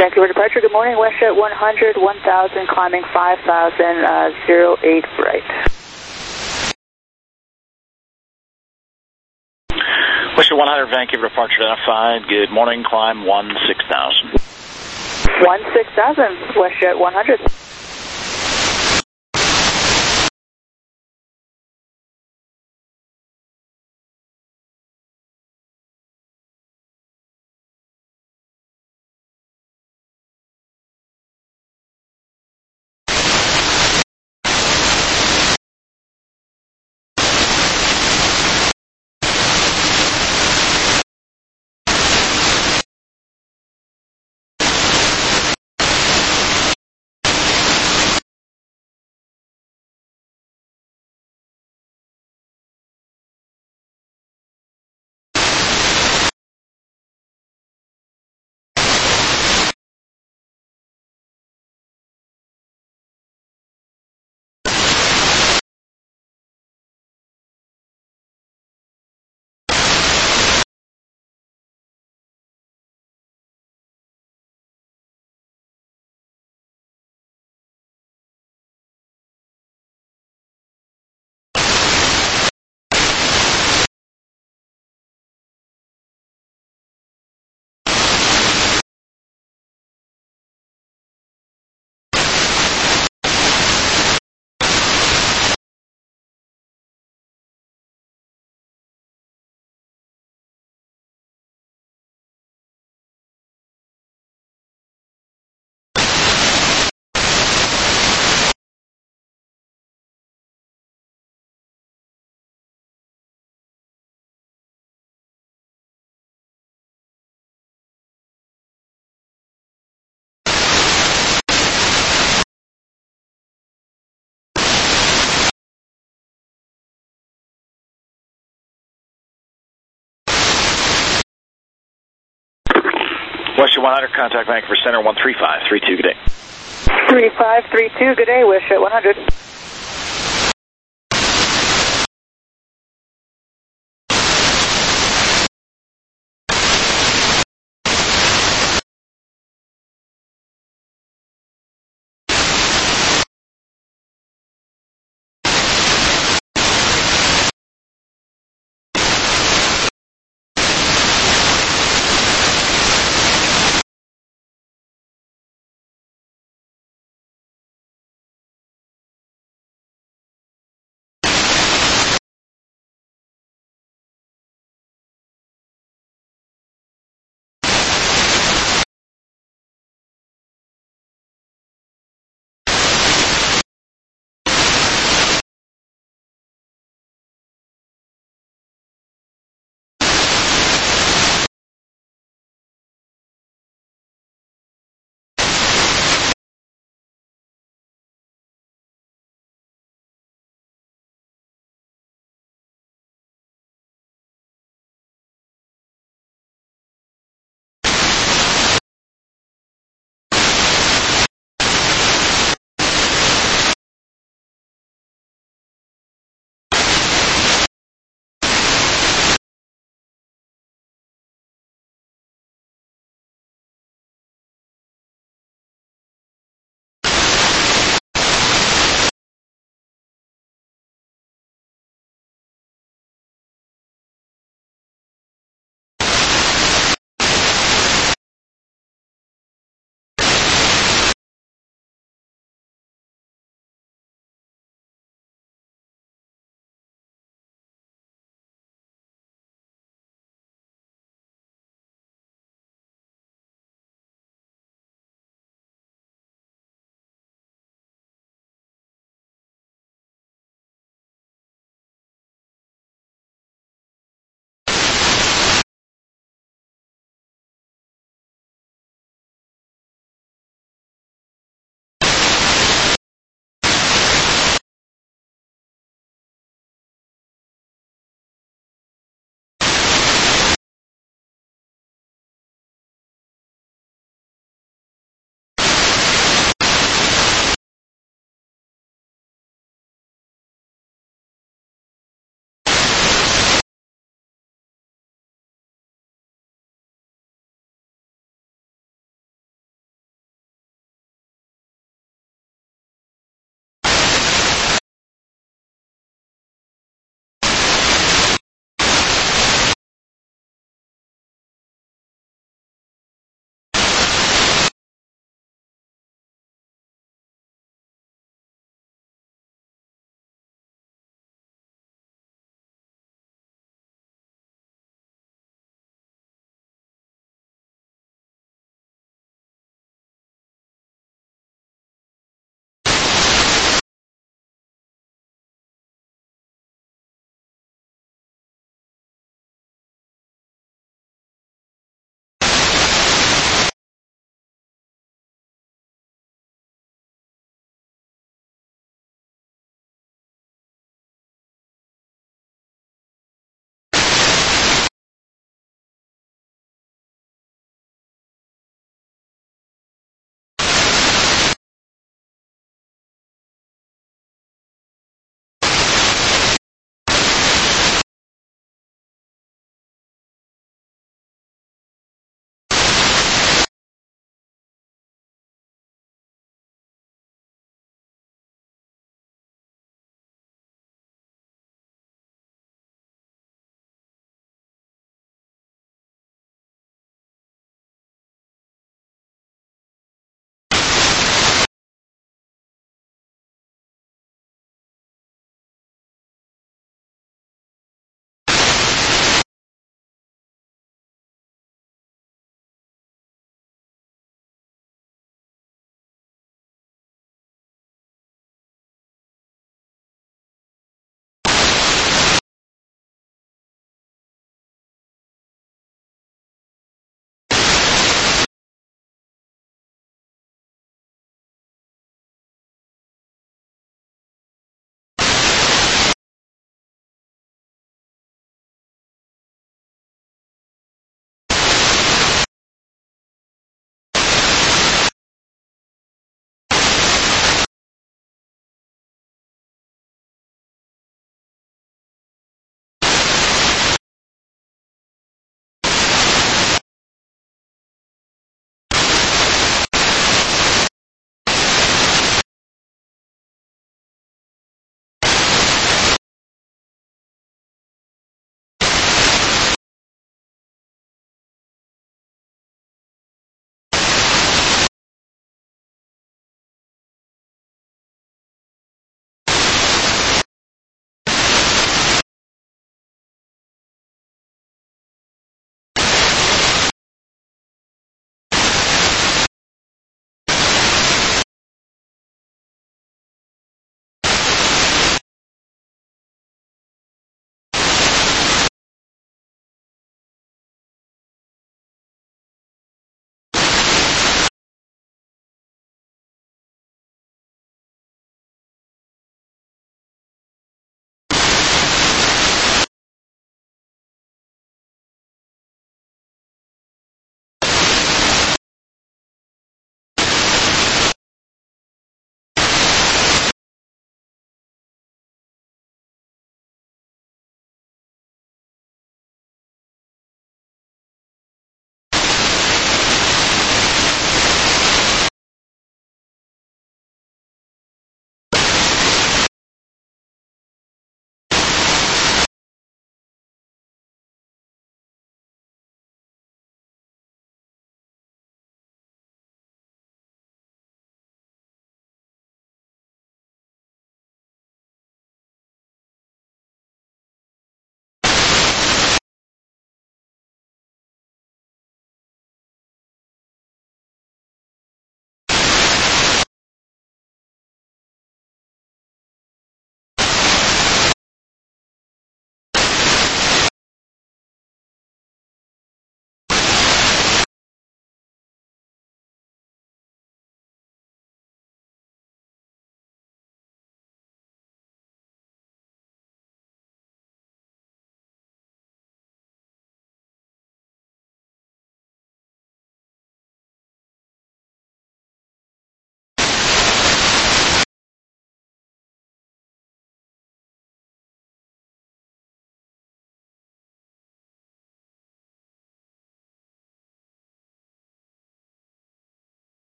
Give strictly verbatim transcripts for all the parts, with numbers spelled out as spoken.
Vancouver departure, good morning, WestJet one hundred, one thousand, climbing five thousand, uh, zero eight right. WestJet one hundred, Vancouver departure identified, good morning, climb one six thousand. one six thousand, WestJet one hundred. WestJet one hundred, contact Vancouver Center one three five three two, good day. three five three two, good day, WestJet one hundred.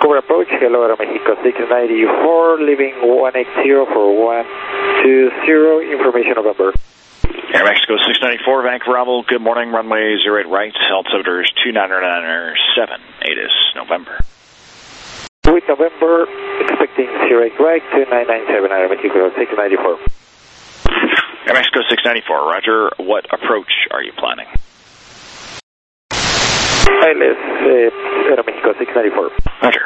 Vancouver approach, hello Aeromexico six ninety-four, leaving one eighty for one two zero, information November. Aeromexico six ninety-four, Vancouver Bravo, good morning, runway zero eight right, altimeter two nine nine seven, eight is November. With November, expecting zero eight right, two nine nine seven, Aeromexico six ninety-four. Aeromexico six ninety-four, roger, what approach are you planning? I L S, uh, Aeromexico six ninety-four. Roger.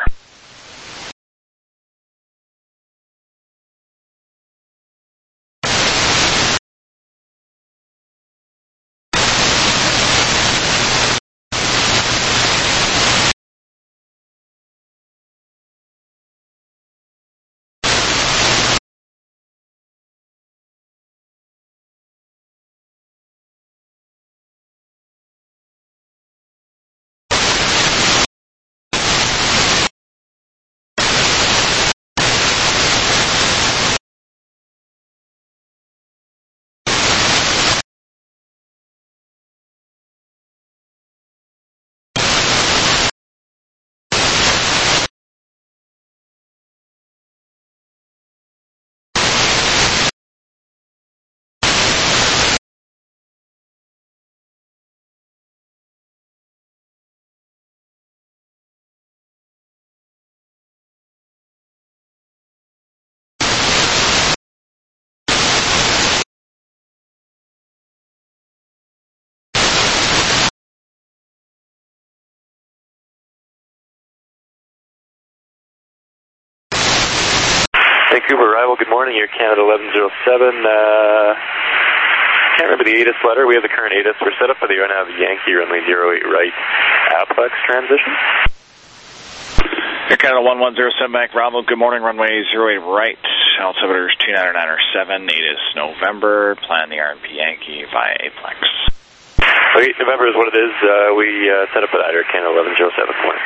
Vancouver arrival, good morning, Air Canada eleven oh seven. Uh, can't remember the A T I S letter. We have the current A T I S. We're set up for the Air Nav Yankee runway zero eight right Aplex transition. Air Canada one one zero seven, Vancouver Bravo, good morning, runway zero eight right, altimeter two nine nine seven, eight is November, plan the R and P Yankee via Aplex. Okay, November is what it is. Uh, we uh, set up for that, Air Canada eleven oh seven, morning.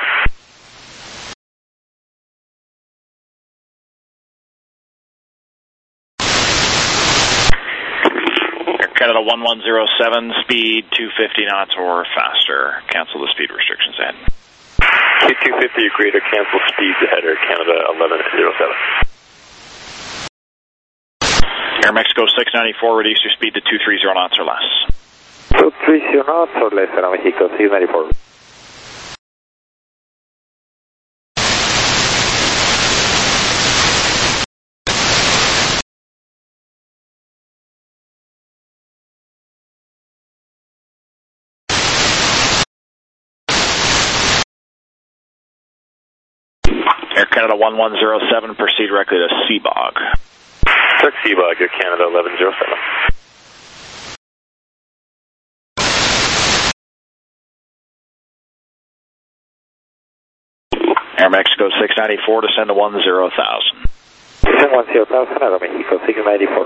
Canada one one zero seven, speed two fifty knots or faster. Cancel the speed restrictions ahead. Speed two fifty or greater, cancel speeds ahead, Air Canada eleven oh seven. Aeromexico six ninety-four, reduce your speed to two thirty knots or less. two thirty knots or less, Aeromexico six ninety-four. Air Canada one one zero seven, proceed directly to Seabog. Took Seabog, Air Canada eleven oh seven. Aeromexico six ninety-four, descend to one zero thousand. Descend one zero thousand, Aeromexico six ninety-four.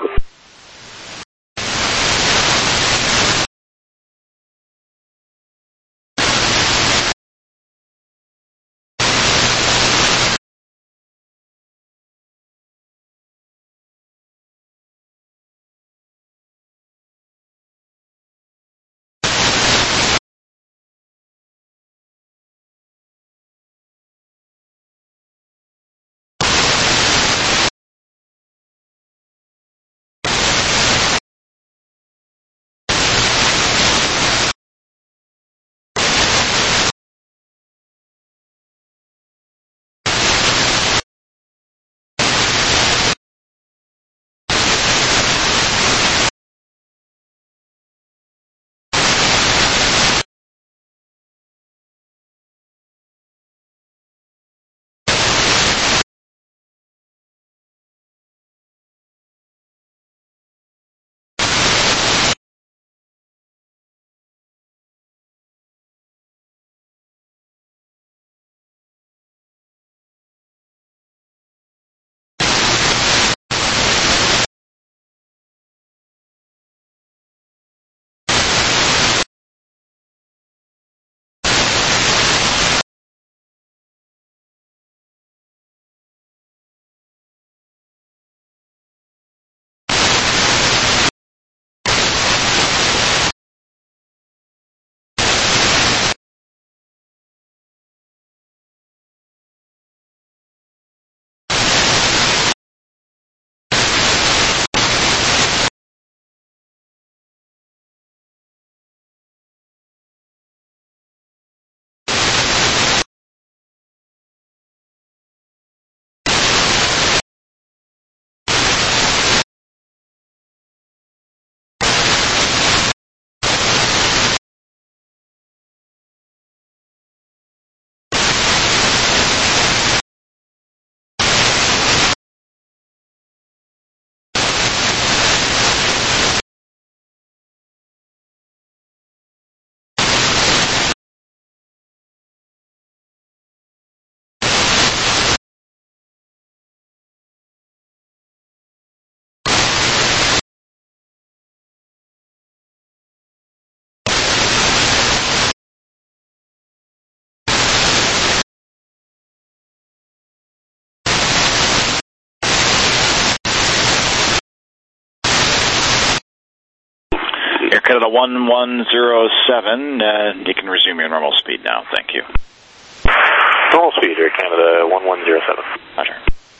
Canada one one zero seven, uh, you can resume your normal speed now. Thank you. Normal speed, Air Canada one one zero seven. Roger.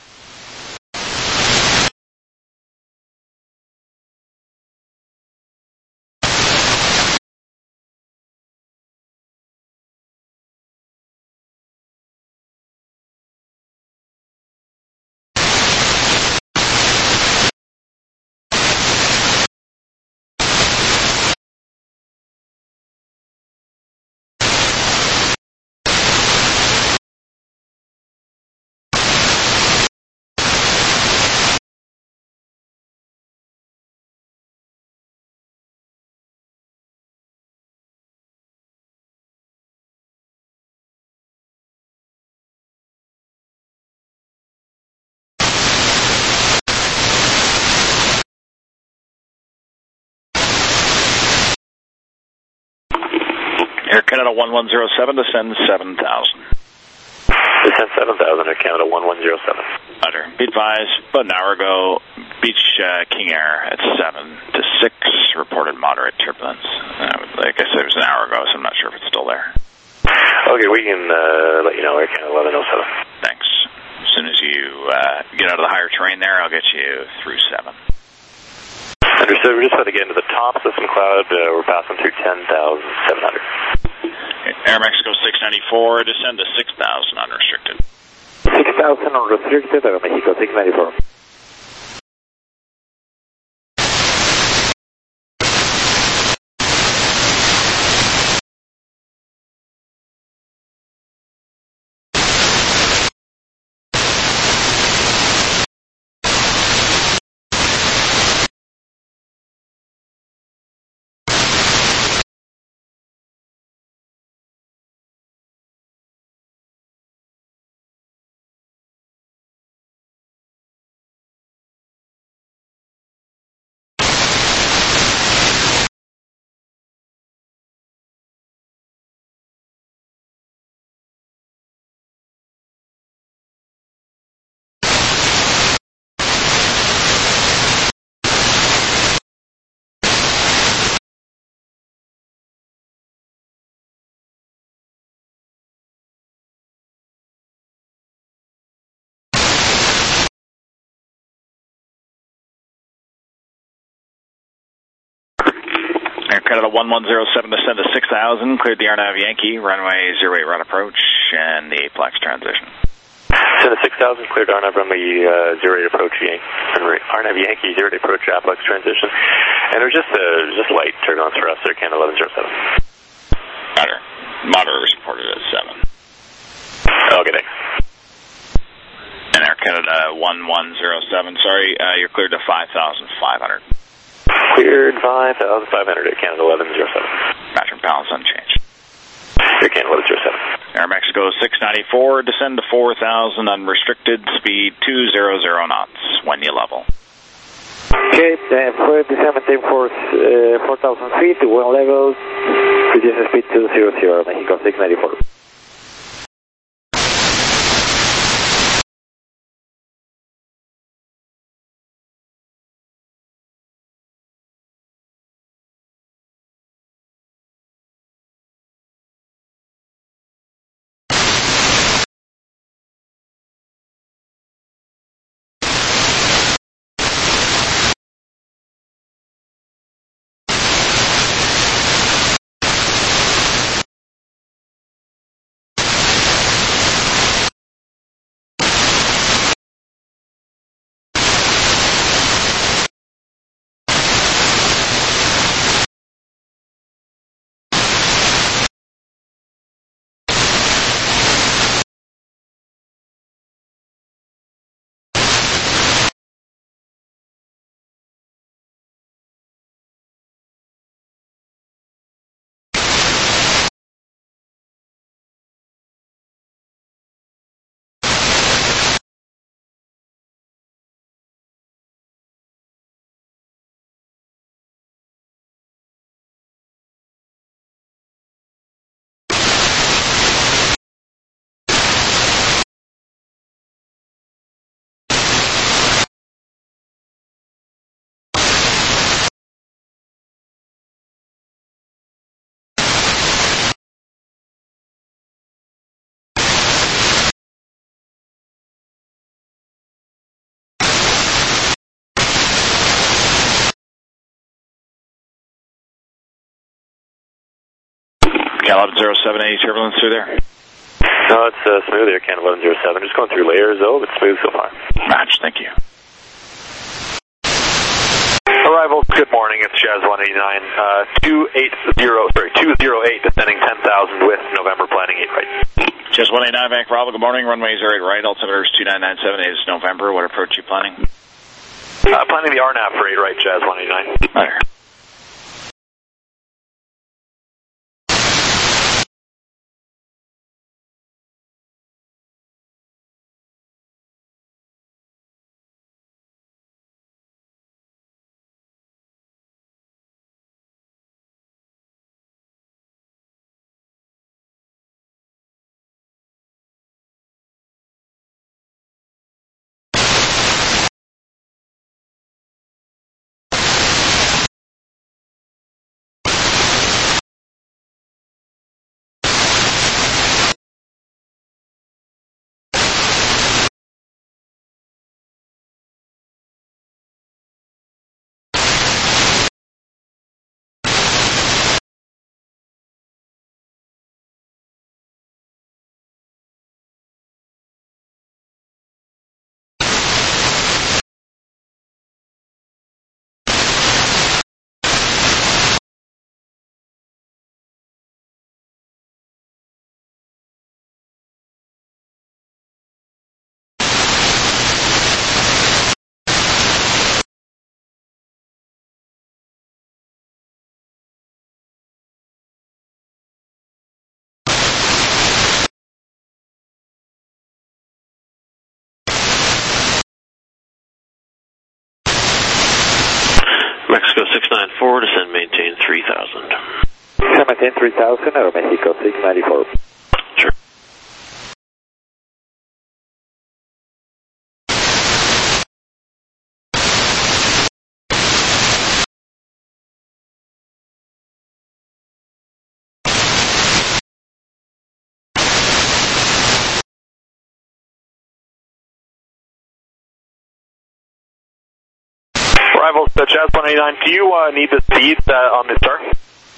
Air Canada one one zero seven, descend seven thousand. Descend seven thousand, Air Canada one one zero seven. Roger. Be advised, about an hour ago, Beach uh, King Air at seven to six reported moderate turbulence. Uh, like I said, it was an hour ago, so I'm not sure if it's still there. Okay, we can uh, let you know, Air Canada eleven oh seven. Thanks. As soon as you uh, get out of the higher terrain there, I'll get you through seven. Understood. We're just about to get into the top system cloud. Uh, we're passing through ten thousand seven hundred. Air Mexico six ninety-four, descend to six thousand unrestricted. six thousand unrestricted, Aeromexico six ninety-four. Air Canada one one zero seven, descend to six thousand, cleared the R N A V Yankee, runway zero eight right approach, and the Aplex transition. Descend to six thousand, cleared R N A V runway uh, zero eight approach, Yankee, R N A V Yankee, zero eight approach, Aplex transition. And there's just, uh, just light turbulence for us, Air Canada eleven oh seven. Roger. Moderate was reported at seven. Okay, thanks. And Air Canada one one zero seven, sorry, uh, you're cleared to five thousand five hundred. Cleared five thousand five hundred, Air Canada eleven oh seven. Roger, balance unchanged. Air Canada eleven oh seven. Air Mexico six ninety-four, descend to four thousand unrestricted, speed two hundred knots when you level. Okay, uh, for descent maintain force uh, four thousand feet, one level, reduce speed two hundred, Mexico six ninety-four. Cal eleven zero seven, any turbulence through there? No, it's uh, smooth here, Can eleven zero seven. Just going through layers, though, but smooth so far. Match, thank you. Arrival, good morning, it's Jazz one eighty-nine, uh, two eighty, sorry, two oh eight, descending ten thousand with November planning eight right. Jazz one eighty-nine, Vancouver Bravo, good morning, runway zero eight right, altimeter is two nine nine seven, is November, what approach are you planning? Uh, planning the R N A V for eight right, Jazz one eighty-nine. There. Mexico six nine four, descend maintain three thousand. Descend maintain three thousand, Aeromexico six ninety-four. Sure. Arrival, uh, Jazz one eighty-nine, do you uh, need the speed uh, on this star?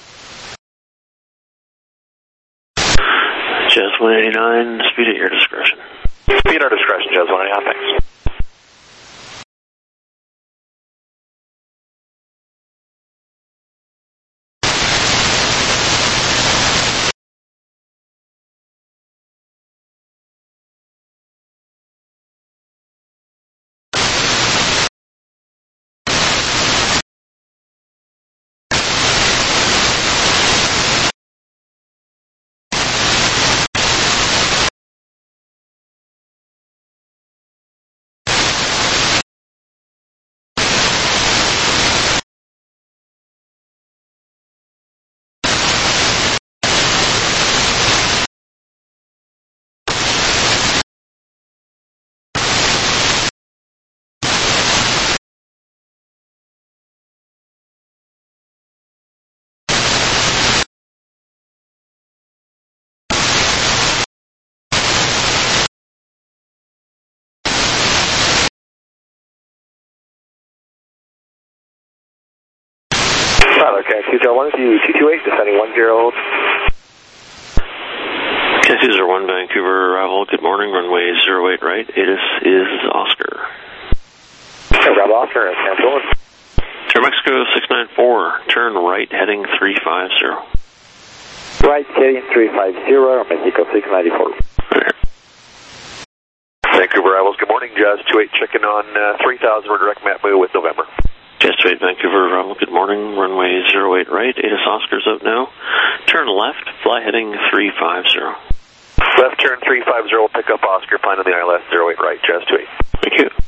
Jazz one eighty-nine, speed at your discretion. Speed at our discretion, Jazz one eighty-nine, thanks. Okay, Q zero one, two two eight, descending one zero. K C zero one, Vancouver arrival, good morning, runway zero eight right, A T I S is Oscar. Okay, Bravo Oscar, cancel. Air Mexico six nine four, turn right, heading three five zero. Right, heading three five zero, Mexico six ninety-four. Right. Vancouver arrivals, good morning, Jazz two eight, checking on uh, three thousand, we're direct map move with November. Jazz two eight, Vancouver arrival, good morning, runway zero eight right, A T I S Oscar's up now. Turn left, fly heading three five zero. Left turn three five zero, pick up Oscar, plan on the I L S zero eight right, Jazz two eight. Thank you.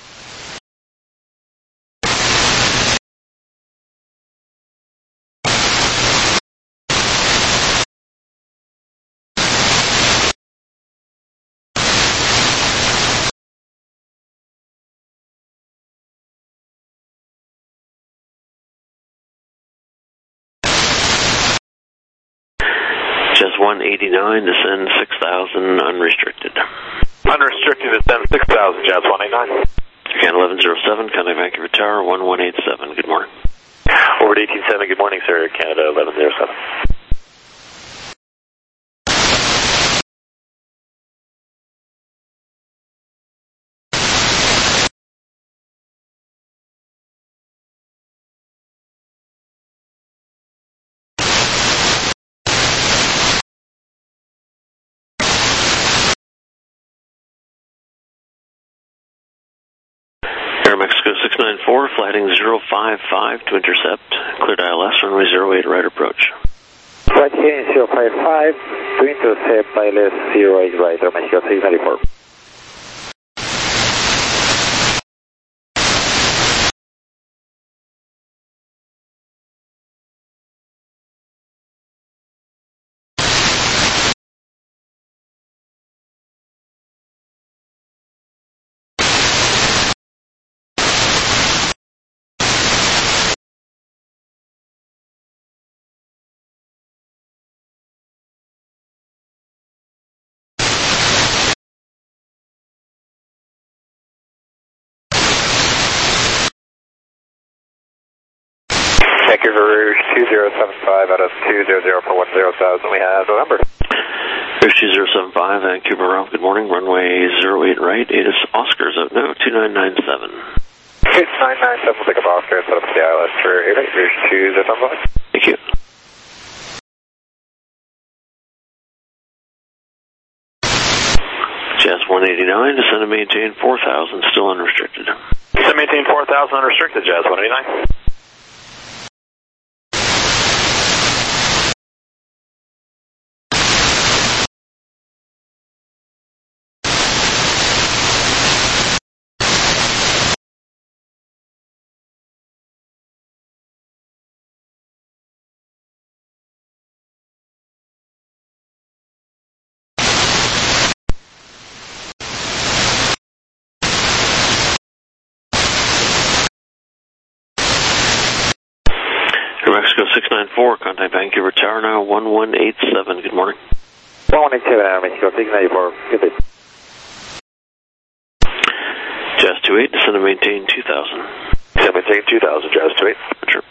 Jazz one eighty-nine, descend six thousand, unrestricted. Unrestricted, descend six thousand, Jazz one eighty-nine. Can eleven zero seven, contact Vancouver Tower, one one eight seven, good morning. Over to eighteen seven, good morning, sir, Canada eleven zero seven. Mexico six nine four, flight heading zero five five to intercept. Cleared I L S, runway zero eight right approach. Flight heading zero five five to intercept I L S zero eight right, Mexico six nine four. Thank you for two zero seven five out of two zero zero four one zero thousand. We have November. Here's two zero seven five, Vancouver Route. Good morning. Runway zero eight right. A T I S Oscars out now, two nine nine seven. two nine nine seven, we'll take a Oscar and set up the I L S for eight eight. Here's two zero seven five. Thank you. Jazz one eighty-nine, descend and maintain four thousand, still unrestricted. Descend and maintain four thousand, unrestricted, Jazz one eighty-nine. Mexico six nine four, contact Vancouver Tower now, one one eight seven. Good morning. one one eight seven, Mexico six nine four. Good day. Jazz two eight, descend and maintain two thousand. Descend and maintain two thousand, Jazz two eight. Sure.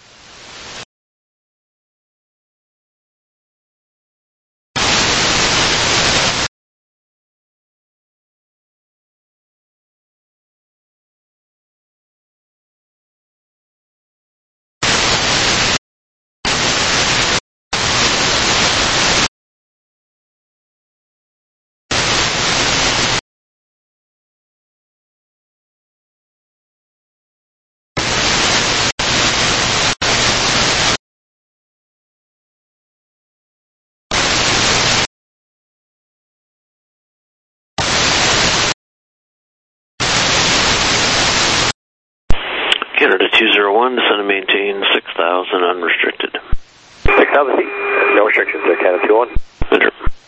Canada two zero one, descend and maintain six thousand, unrestricted. six thousand feet, no restrictions, Canada two one. Enter.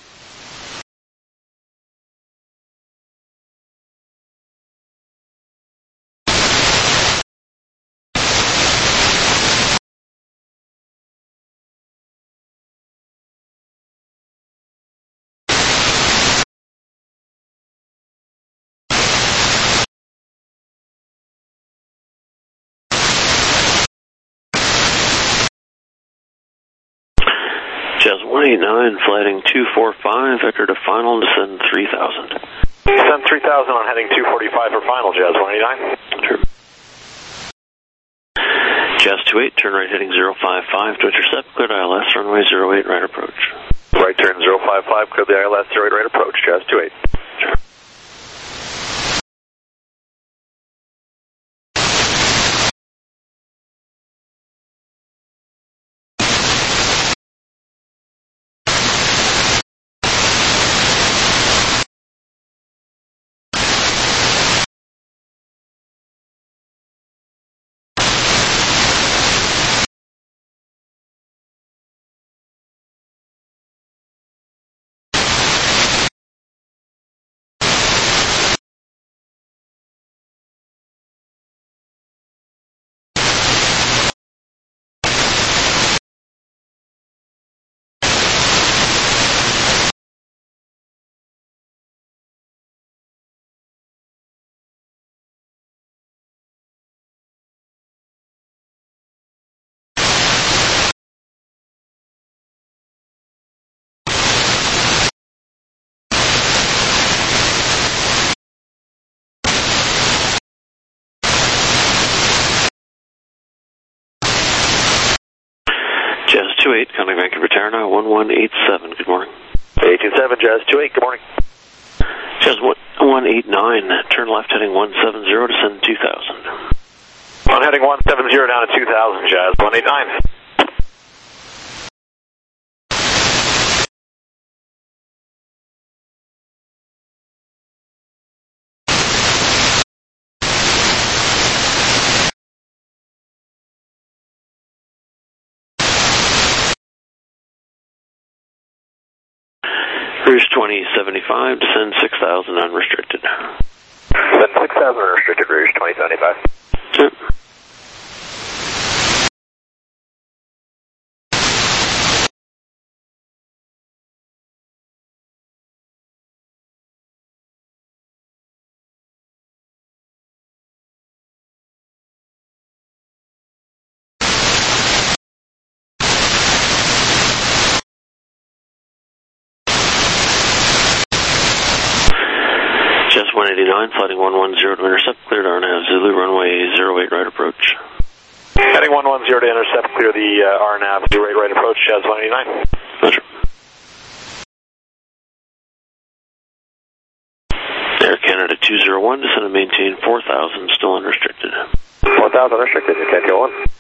Jazz one eighty-nine, flighting two four five, vector to final, descend three thousand. Descend three thousand on heading two forty-five for final, Jazz one eighty-nine. Sure. Jazz two eight, turn right heading zero five five to intercept, cleared I L S, runway zero eight right approach. Right turn zero five five, cleared the I L S, zero eight right approach, Jazz two eight. Sure. Jazz two eight, contact Vancouver Tower now, one one eight seven. Good morning. eight two seven, Jazz two eight, good morning. Jazz one eight nine, turn left heading one seven zero, descend two thousand. On heading one seven zero down to two thousand, Jazz one eight nine. Rouge twenty seventy-five, descend six thousand unrestricted. Descend six thousand unrestricted, Rouge twenty seventy-five. Yep. one eighty-nine, flighting one one zero to intercept, cleared R N A V Zulu, runway zero eight right approach. Heading one one zero to intercept, clear the uh, R N A V zero eight right approach, Jazz one eighty-nine. Roger. Air Canada two zero one, descend and maintain four thousand, still unrestricted. four thousand unrestricted, okay, two oh one.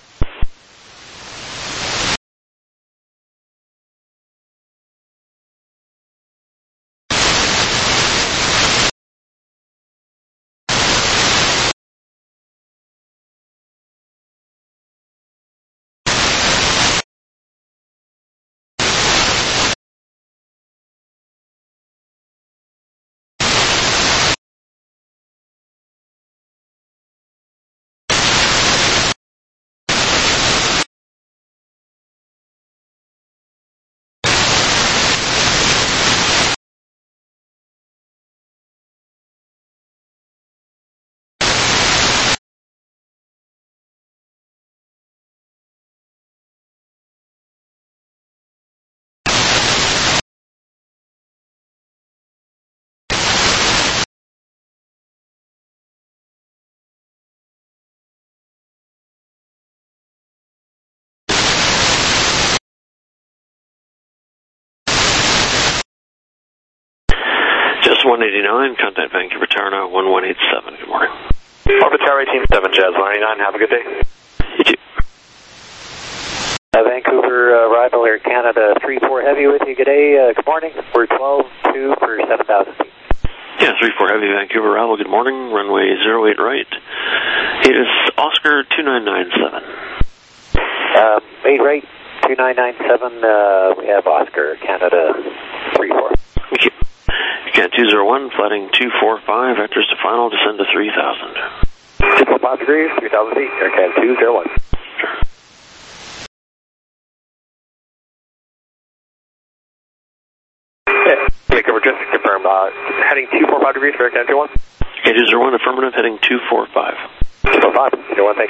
one eighty-nine, contact Vancouver Tower now one one eight seven, good morning. Orbit Tower eighteen seven, Jazz one eighty-nine, have a good day. You too. Uh, Vancouver, uh, arrival Air Canada three four Heavy with you, good day, uh, good morning, we're twelve two for seven thousand feet. Yeah, three four Heavy, Vancouver arrival, good morning, runway zero eight right. It is Oscar two nine nine seven. Um, eight right, two nine nine seven, uh, we have Oscar Canada three four. Thank you. Can two zero one, flighting two four five, vectors to final, descend to three thousand. two four five degrees, three thousand feet, Air Canada two zero one. Sure. Yeah, Vancouver, just to confirm, uh, heading two four five degrees for Air Canada two one. K two zero one, affirmative, heading two four five. two four five, two one, thanks.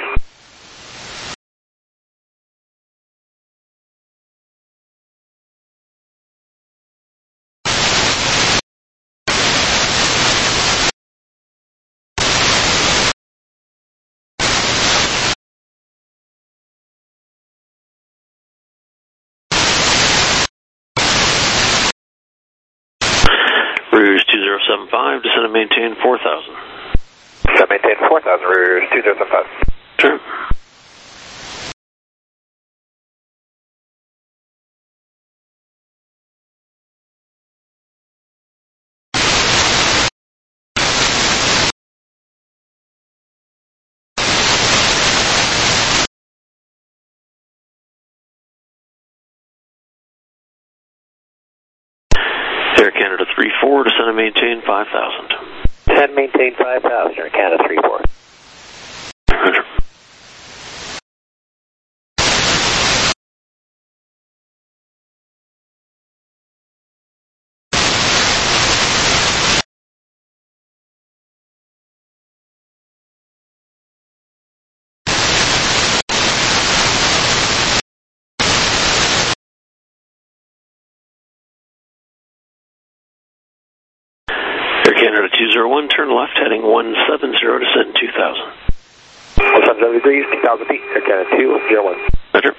Rouge two zero seven five, descend and maintain four thousand. Descend maintain four thousand, Rouge two zero seven five. Sure. Air Canada three four, descend and maintain five thousand. Descend maintain five thousand, Air Canada three four. Roger. Air Canada two zero one, turn left heading one seven zero, descend two thousand. one seven degrees, two thousand feet, Air Canada two zero one. Roger.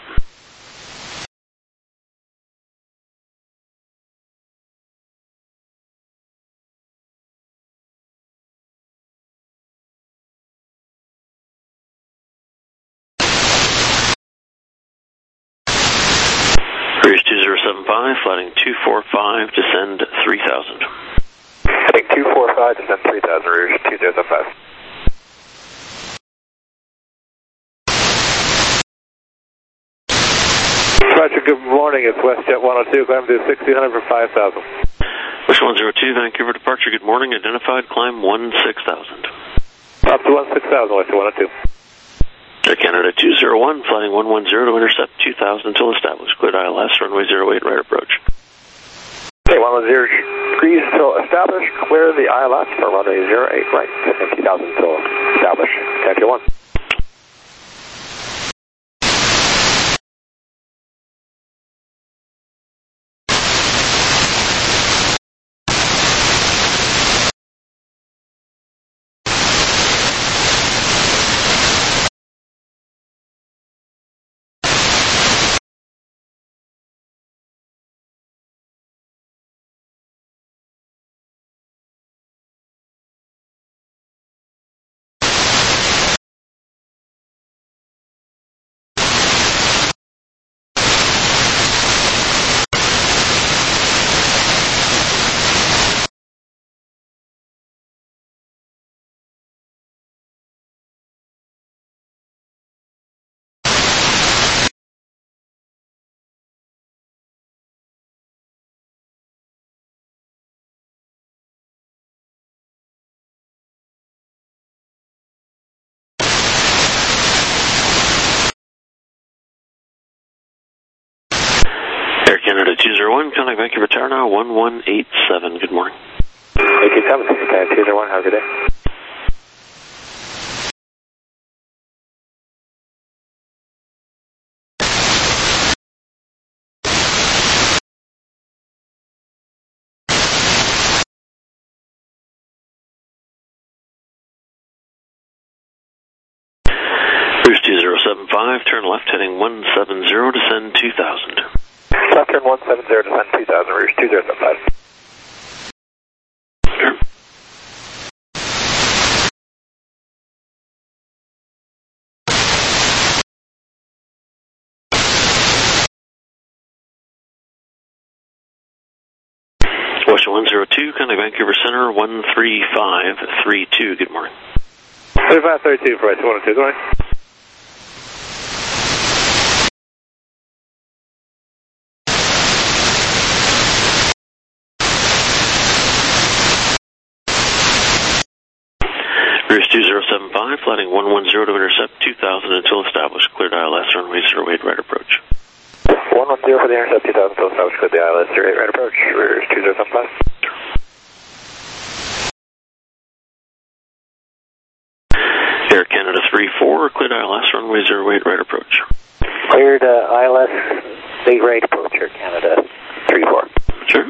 seven five, flighting two four five, descend three thousand. Heading two four five, descend three thousand, Rouge two zero seven five. Roger, good morning. It's WestJet one oh two. Climb to sixty hundred for five thousand. West one zero two, Vancouver departure. Good morning. Identified. Climb one six thousand. Up to one six thousand, WestJet one oh two. Air Canada two zero one, flighting one one zero to intercept two thousand until established. Cleared I L S, runway zero eight, right approach. Okay, one one zero degrees until established. Clear the I L S for runway zero eight, right. two thousand until established. Thank you, one. Air Canada two zero one, contact Vancouver Tower now, one one eight seven. Good morning. eight two seven, Canada two zero one, have a good day. Cruise two zero seven five, turn left heading one seven zero, descend two thousand. Left turn one seven zero, descend two thousand, Rouge two zero seven five. Sure. Western one zero two, contact Vancouver Center, one three five three two. Good morning. three five three two for one oh two, go ahead. Cruise two zero seven five, flighting one one zero to intercept two thousand until established. Cleared I L S, runway zero eight, right approach. one one zero for the intercept, two thousand until established. Cleared the I L S, zero eight, right approach. Rouge two zero seven five. Air Canada three four, cleared I L S, runway zero eight, right approach. Cleared uh, I L S, eight right approach, Air Canada three four. Sure.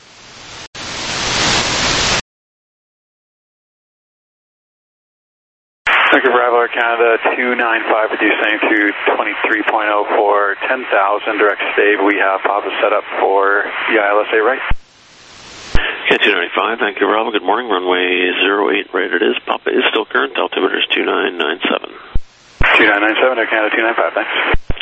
Thank you for arrival, Air Canada two nine five, reducing to twenty-three point oh four, ten thousand, direct stave. We have Papa set up for the I L S A right. K two ninety-five, thank you, Bravo. Good morning, runway zero eight, right it is. Papa is still current, altimeter is two nine nine seven. two nine nine seven, Air Canada two nine five, thanks.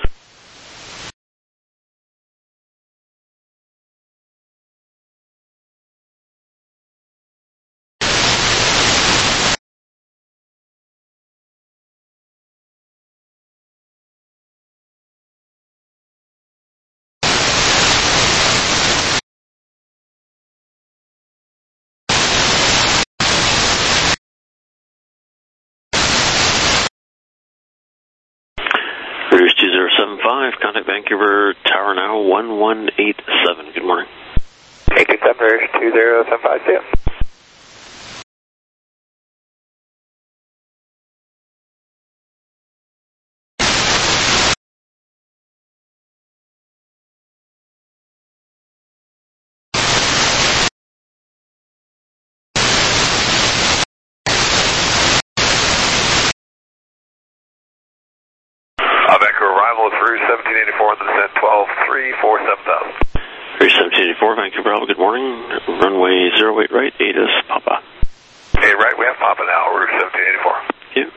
Cruise two zero seven five, contact Vancouver Tower now, one one eight seven. Good morning. eight two seven, Rouge two zero seven five, see ya. Uh, Vancouver arrival is Rouge seventeen eighty-four, the descent twelve three four seven thousand. Rouge seventeen eighty-four, Vancouver Bravo, good morning. Runway zero eight right, eight is Papa. Hey, right, we have Papa now, Rouge seventeen eighty-four. Thank you.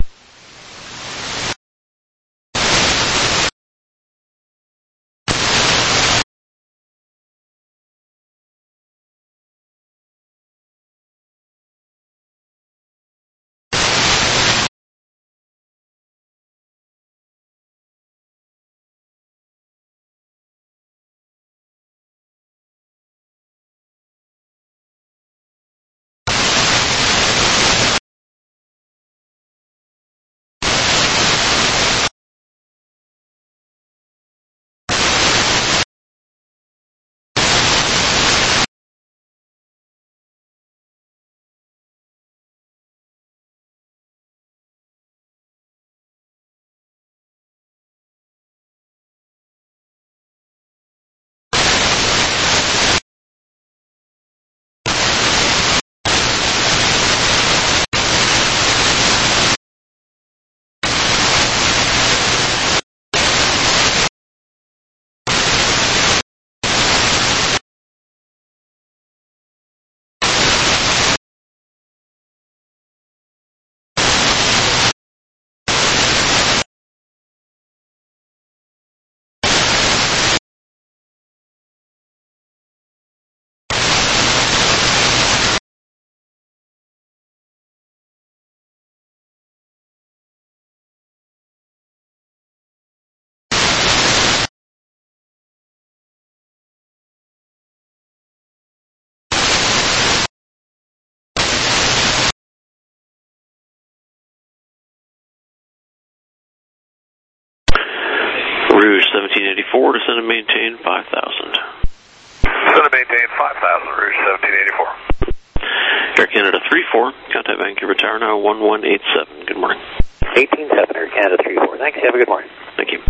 seventeen eighty-four, descend and maintain five thousand. Descend and maintain five thousand, Rouge seventeen eighty-four. Air Canada three four, contact Vancouver Tower now, one one eight seven. Good morning. eighteen seven, Air Canada three four. Thanks, have a good morning. Thank you.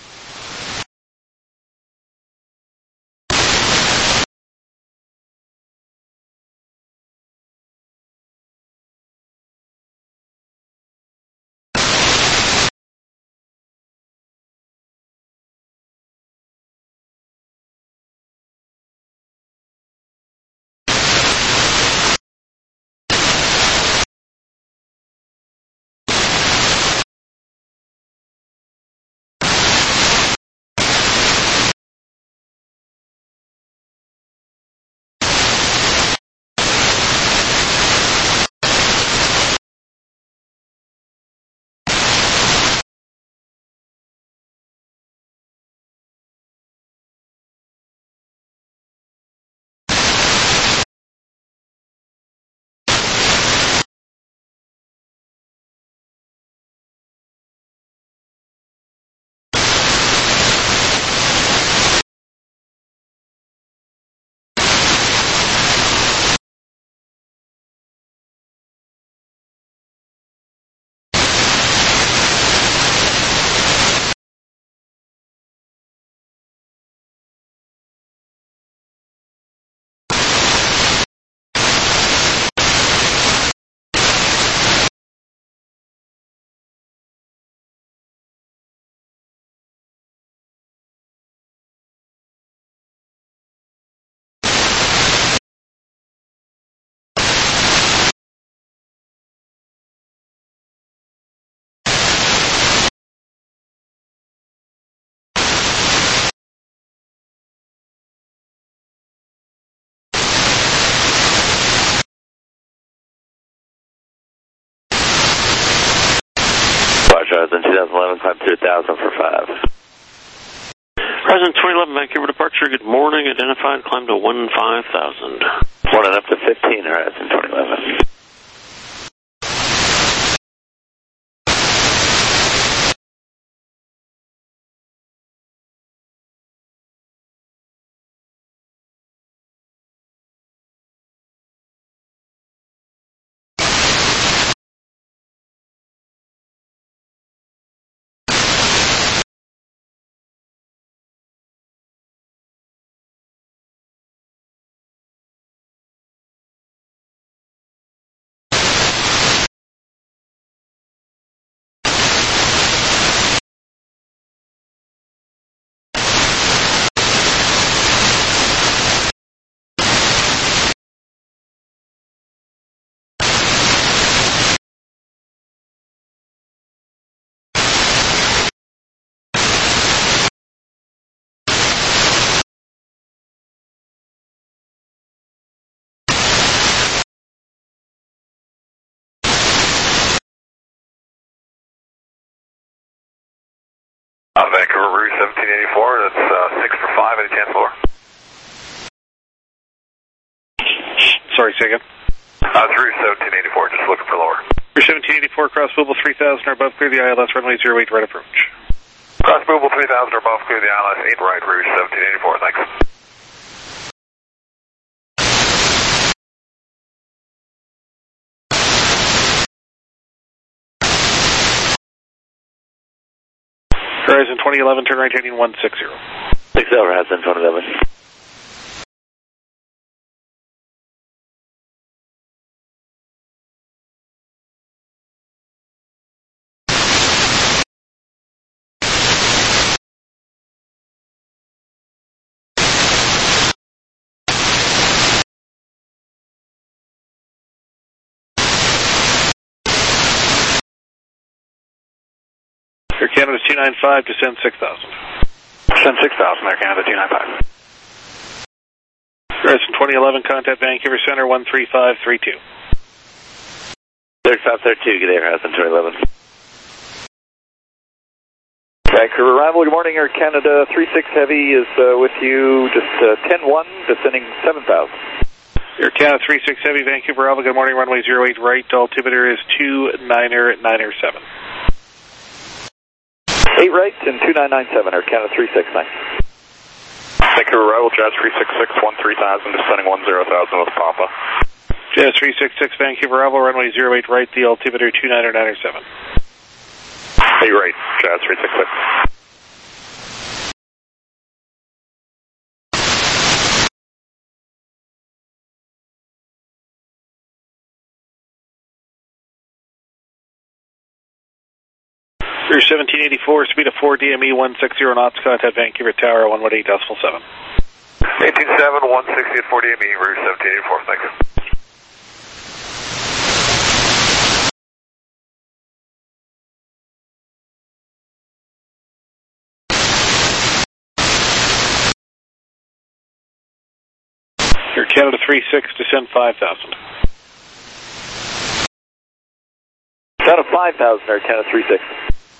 Horizon twenty eleven, climb two thousand for five. Horizon twenty eleven, Vancouver departure, good morning, identified, climb to one five thousand. One and up to fifteen, Horizon twenty eleven. Uh, Vancouver Rouge seventeen eighty-four, that's uh, six for five, any chance lower? Sorry, say again. Uh, it's Rouge seventeen eighty-four, just looking for lower. Rouge seventeen eighty-four, cross Louisville three thousand or above, clear the I L S, runway zero eight, right approach. Cross Louisville three thousand or above, clear the I L S eight right, Rouge seventeen eighty-four, thanks. Horizon twenty eleven, turn right heading one six zero. six zero, Horizon twenty eleven. Air Canada two nine five, descend six thousand. Descend six thousand, Air Canada two nine five. Horizon twenty eleven, contact Vancouver Center one three five three two. thirty-five thirty-two, good day, Horizon twenty eleven. Vancouver arrival, good morning, Air Canada three six Heavy is uh, with you, just uh, ten one, descending seven thousand. Air Canada three six Heavy, Vancouver Alpha, good morning, runway zero eight right, altimeter is two niner niner seven. eight right and two nine nine seven, Air Canada three six nine. Thank you, arrival, Jazz three six six, one three thousand, descending one zero thousand with Papa. Jazz three six six, Vancouver arrival, runway zero eight right, the altimeter two nine nine seven. eight right, Jazz three six six. Rear seventeen eighty-four, speed of four D M E, one sixty knots, contact Vancouver Tower, one one eight decimal seven. eighteen seven, one sixty at four D M E, Rear seventeen eighty-four, thank you. Air Canada three six, descend five thousand. Down to five thousand, Air Canada three six.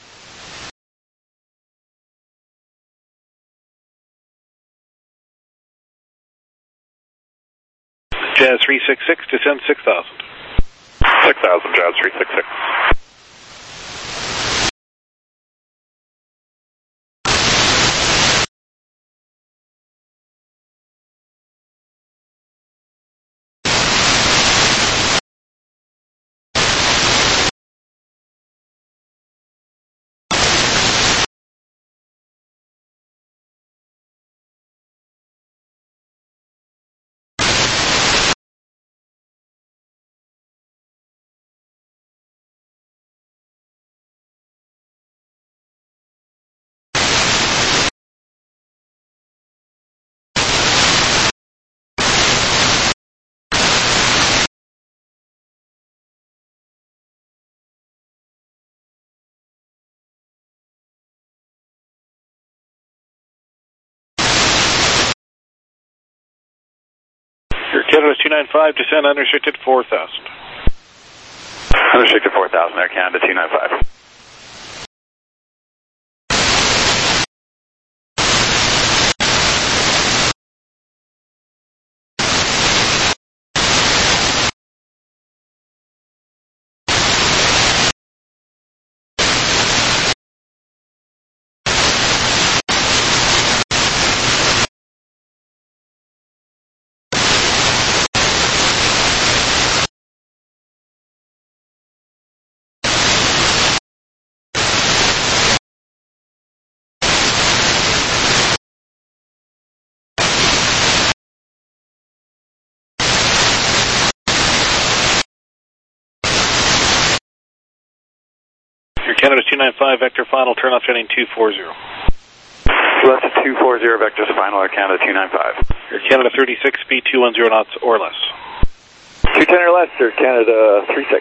Jazz three six six, descend six thousand. six thousand, Jazz three six six. Air Canada two nine five, descend unrestricted four thousand. Unrestricted four thousand, Air Canada two nine five. Air Canada two nine five, vector final, turn off heading two four zero. Left to two four zero, vectors final, Air Canada two nine five. Air Canada thirty-six, speed two one zero knots or less. two ten or less, Air Canada three six.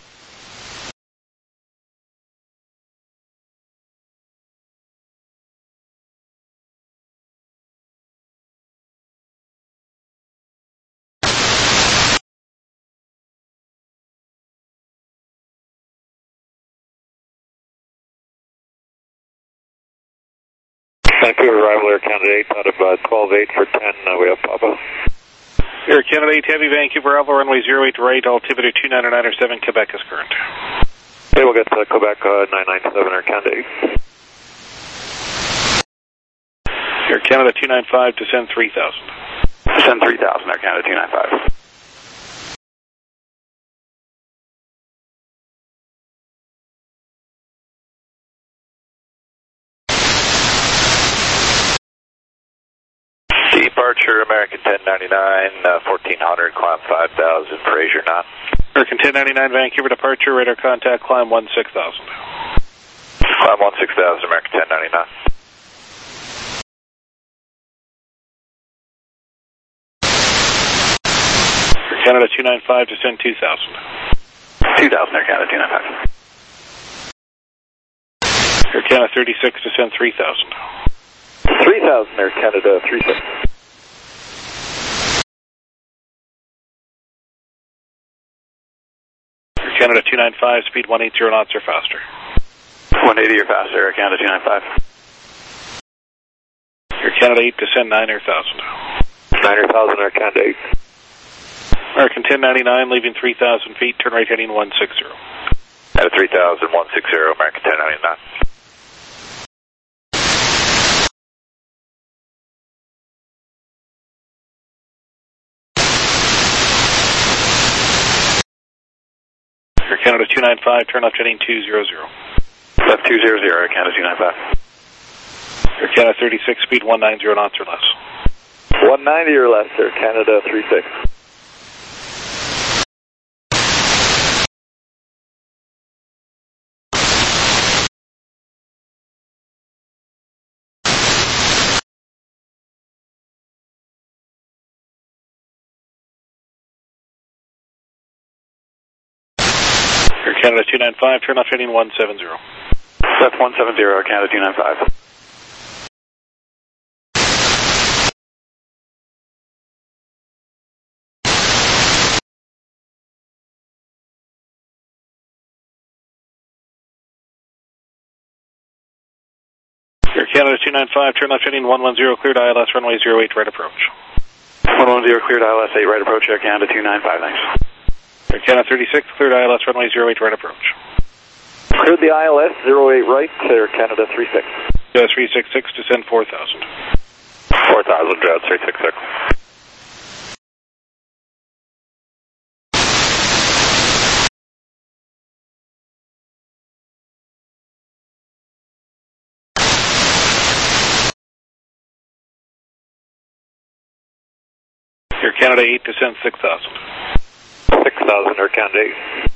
Vancouver arrival, Air Canada eight, out of uh, twelve eight for ten, uh, we have Papa. Air Canada eight Heavy, Vancouver arrival, runway zero eight right, altimeter two nine nine seven, Quebec is current. Okay, we'll get to Quebec uh, nine nine seven, Air Canada eight. Air Canada two nine five, descend three thousand. Descend three thousand, Air Canada two nine five. Departure American ten ninety-nine, uh, fourteen hundred, climb five thousand, Fraser knot. American ten ninety-nine, Vancouver departure, radar contact, climb one six thousand. Climb one six thousand, American ten ninety-nine. Air Canada two nine five, descend two thousand. two thousand, Air Canada two nine five. Air Canada thirty-six, descend three thousand. three thousand, Air Canada three six. Air Canada two nine five, speed one eighty knots or faster. one eighty or faster, Air Canada two nine five. Air Canada eight, descend niner thousand. niner thousand, Air Canada eight. American ten ninety-nine, leaving three thousand feet, turn right heading one six zero. At three thousand, one sixty, American ten ninety-nine. Canada two nine five, turn left heading two zero zero. Left two zero zero, Air Canada two nine five. Air Canada thirty-six, speed one ninety knots or less. one ninety or less, Air Canada three six. Air Canada two nine five, turn left heading one seven zero. Left one seven zero, Air Canada two nine five. Air Canada two nine five, turn left heading one one zero, cleared I L S, runway zero eight, right approach. one one zero, cleared I L S eight, right approach, Air Canada two nine five, thanks. Air Canada thirty-six, cleared I L S, runway zero eight, right approach. Cleared the I L S zero eight right, Air Canada three six. Jazz three six six, descend four thousand. four thousand, Jazz three six six. Air Canada eight, descend six thousand. six thousand, Air Canada eight.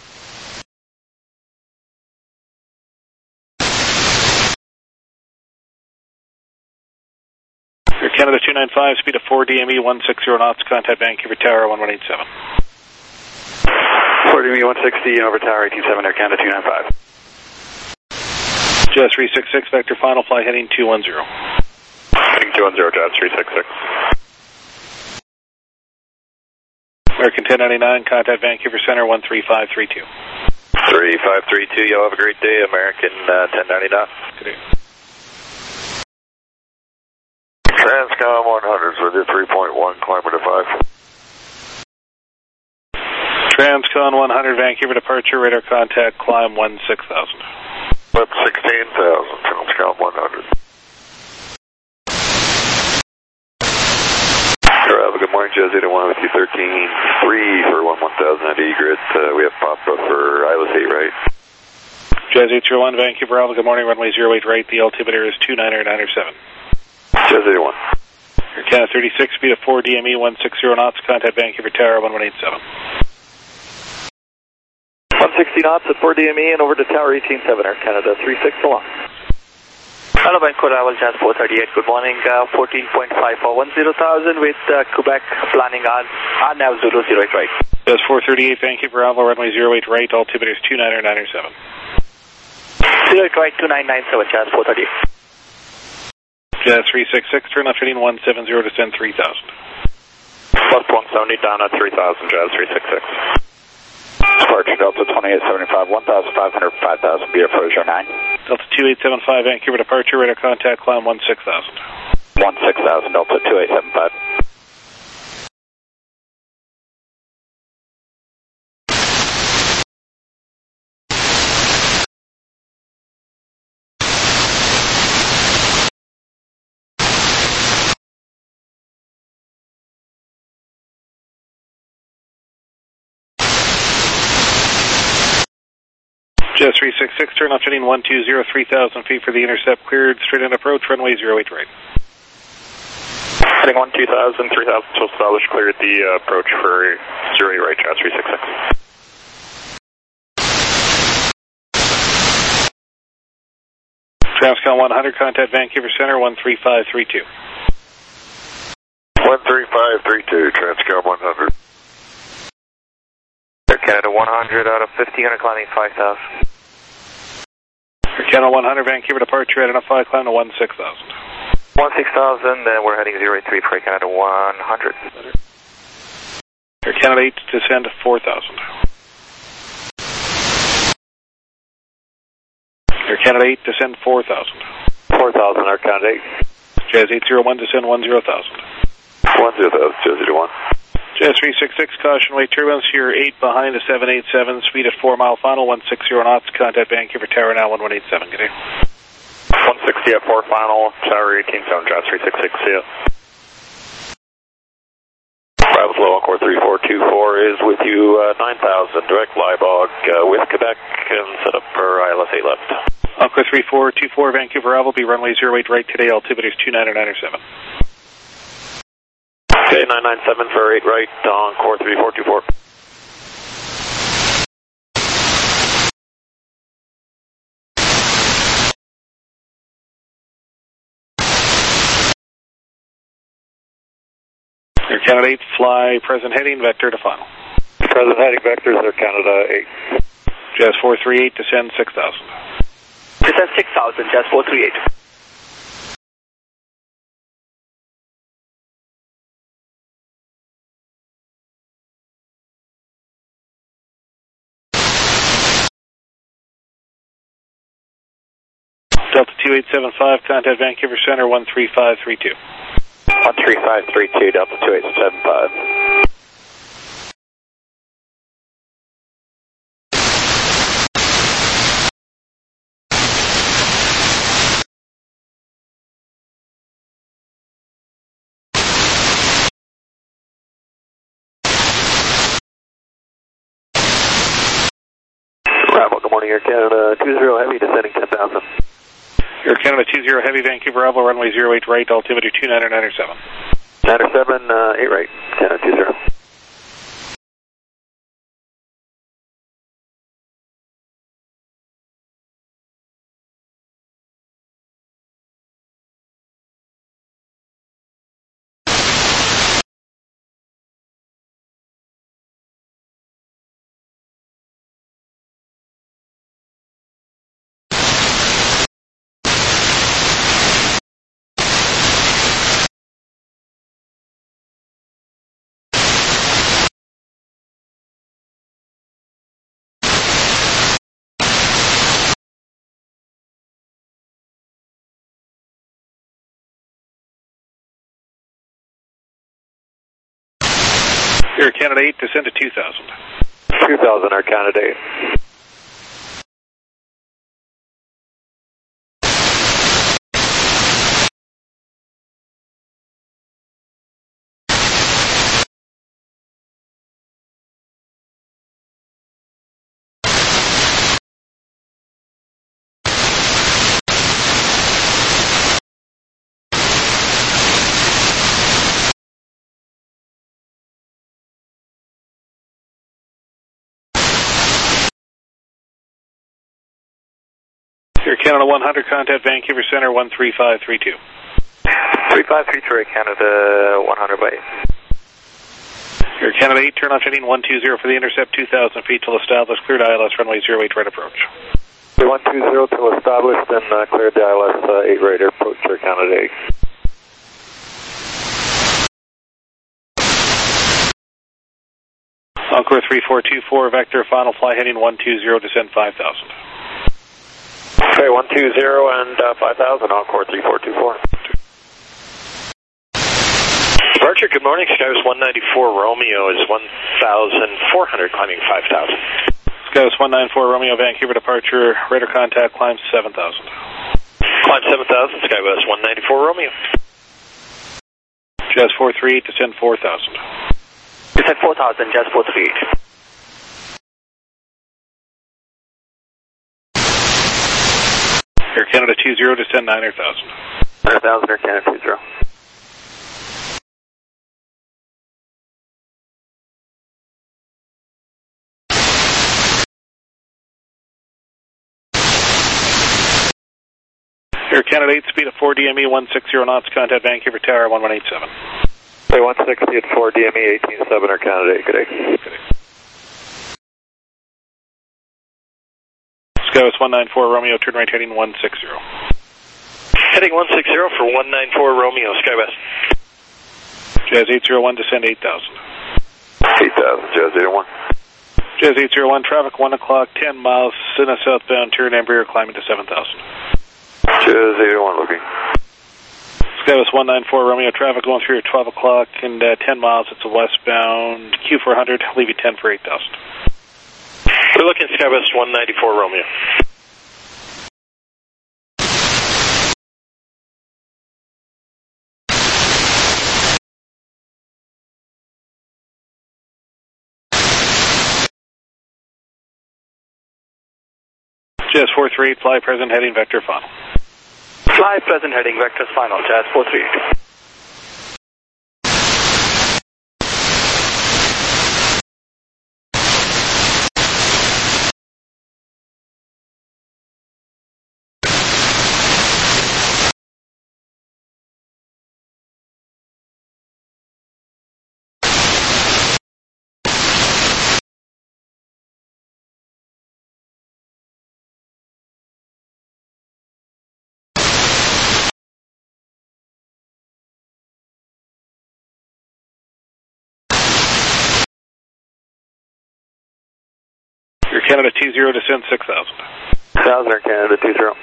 Air Canada two nine five, speed of four D M E, one sixty knots, contact Vancouver Tower, one one eight seven. four D M E one sixty, over Tower eighteen seven, Air Canada two nine five. Jazz three six six, vector final, fly heading two one zero. Heading two one zero, Jazz three six six. American ten ninety-nine, contact Vancouver Center, one three five three two. three five three two, y'all have a great day, American uh, ten ninety-nine. Good day. Transcom one hundred, with you three point one, climber to five. Transcon one hundred, Vancouver departure, radar contact, climb one six thousand. Web sixteen thousand, Transcom one hundred. Sure, have a good morning, Jazz eight one with you thirteen three for one one thousand at egret. Uh, we have Papa for I L S eight right. Jazz eight zero one, Vancouver Alpha, good morning, runway zero eight right, the altimeter is two niner niner seven. Jazz eight one. Air Canada thirty-six, speed of four D M E, one sixty knots, contact Vancouver Tower, one one eight seven. one sixty knots at four D M E and over to Tower eighteen seven, Air Canada three six, so long. Hello, Vancouver, Travel Jazz four thirty-eight, good morning, uh, fourteen point five four one zero thousand with uh, Quebec planning on, on now Zulu zero eight right. Jazz four thirty-eight, Vancouver Alpha, runway zero eight right, altimeter is two niner niner seven. zero eight right, two nine nine seven, Jazz four thirty-eight. Jazz three six six, turn left heading one seven zero, descend three thousand. Plus one seventy down at three thousand, Jazz three six six. Departure Delta twenty-eight seventy-five, one thousand five hundred, five thousand, be approach zero nine. Delta two eight seven five, Vancouver departure, radar contact, climb one six thousand. one six thousand, Delta two eight seven five. Jazz three six six, turn left heading one two zero, three thousand feet for the intercept, cleared, straight in approach, runway zero eight right. Heading one two thousand, three thousand, so established, cleared the uh, approach for zero eight right, Jazz three six six. Transcon one hundred, contact Vancouver Center, one three five three two. one three five three two, Transcom one hundred. Air Canada one hundred out of fifty, under climbing five thousand. Air Canada one hundred, Vancouver departure, identify, climb to one six thousand. one six thousand, then we're heading zero eight three for Air Canada one hundred. Air Canada eight, descend to four thousand. Air Canada eight, descend four thousand. four thousand, Air Canada eight. Jazz eight zero one, descend one zero thousand. one zero thousand, Jazz eight one. Jazz three six six, caution wait turbulence here, eight behind the seven eight seven, speed at four mile final, one sixty knots, contact Vancouver Tower now, one one eight seven, good day. one sixty at four final, Tower eighteen seven, Jazz three six six, see ya. Arrivals low, Encore three four two four is with you, uh, nine thousand, direct Liebog uh, with Quebec, and set up for I L S eight left. Encore three four two four, Vancouver Oval, be runway zero eight right today, altimeter is two nine nine seven. Okay, nine nine seven for eight right, Encore three four two four. Air Canada eight, fly present heading, vector to final. Present heading vectors, Air Canada eight. Jazz four three eight, descend six thousand. Descend six thousand, Jazz four three eight. Delta two eight seven five, contact Vancouver Center one three five three two. one three five three two, Delta two eight seven five. Bravo, good morning, Air Canada two zero Heavy, descending ten thousand. Air Canada two zero Heavy, Vancouver Oval, runway zero eight right, altimeter two nine nine seven. nine seven, uh, eight right, Canada two zero. Air Canada eight, descend to two thousand. two thousand, Air Canada eight. Air Canada one hundred, contact Vancouver Center one three five three two. three five three two, Air Canada one hundred by eight. Air Canada eight, turn off heading one two zero for the intercept, two thousand feet till established, cleared I L S runway zero eight right approach. one two zero till established and uh, cleared the I L S uh, eight right approach, Air Canada eight. Encore three four two four, vector, final fly heading one two zero, descend five thousand. Okay, one two zero and uh, five thousand, Encore three four two four. Departure, good morning, Skywest one ninety-four Romeo is one thousand four hundred, climbing five thousand. Skywest one ninety-four Romeo, Vancouver departure, radar contact, climb seven thousand. Climb seven thousand, Skywest one ninety-four Romeo. Jazz four three eight, descend four thousand. Descend four thousand, Jazz four three eight. Air Canada two zero, descend nine thousand. nine thousand, Air Canada two zero. Air Canada eight, speed of four D M E one sixty knots, contact Vancouver Tower one one eight seven. Okay, one sixty at four D M E eighteen seven, Air Canada eight, good day. Good day. Skywest one ninety-four Romeo, turn right heading one sixty. Heading one sixty for one ninety-four Romeo, Skywest. Jazz eight zero one, descend eight thousand. eight thousand, Jazz eight oh one. Jazz eight zero one, traffic one o'clock, ten miles, Cine southbound, turn Embraer, climbing to seven thousand. Jazz eight oh one, looking. Skywest one ninety-four Romeo, traffic going through at twelve o'clock and uh, ten miles, it's a westbound, Q four hundred, leave you ten for eight thousand. We're looking Skywest one ninety-four Romeo. Jazz four three eight, fly present heading vector final. Fly present heading vectors final, Jazz four three eight. Air Canada two zero, descend six thousand. six thousand, Air Canada two zero.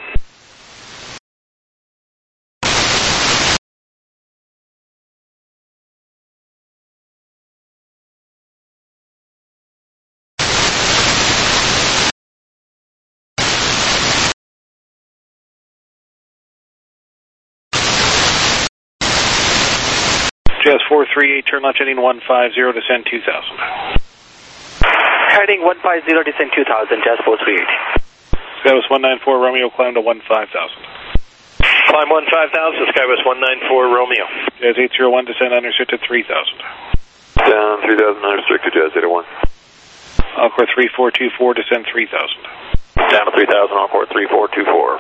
Jazz four three eight, turn left heading one five zero, descend two thousand. Heading one five zero, descend two thousand, Jazz four three eight. Skywest one nine four, Romeo, climb to one five thousand. Climb one five thousand, Skywest one nine four, Romeo. Jazz eight zero one, descend unrestricted three thousand. Down three thousand, unrestricted, Jazz eight oh one. Encore three four two four, descend three thousand. Down to three thousand, Encore three four two four.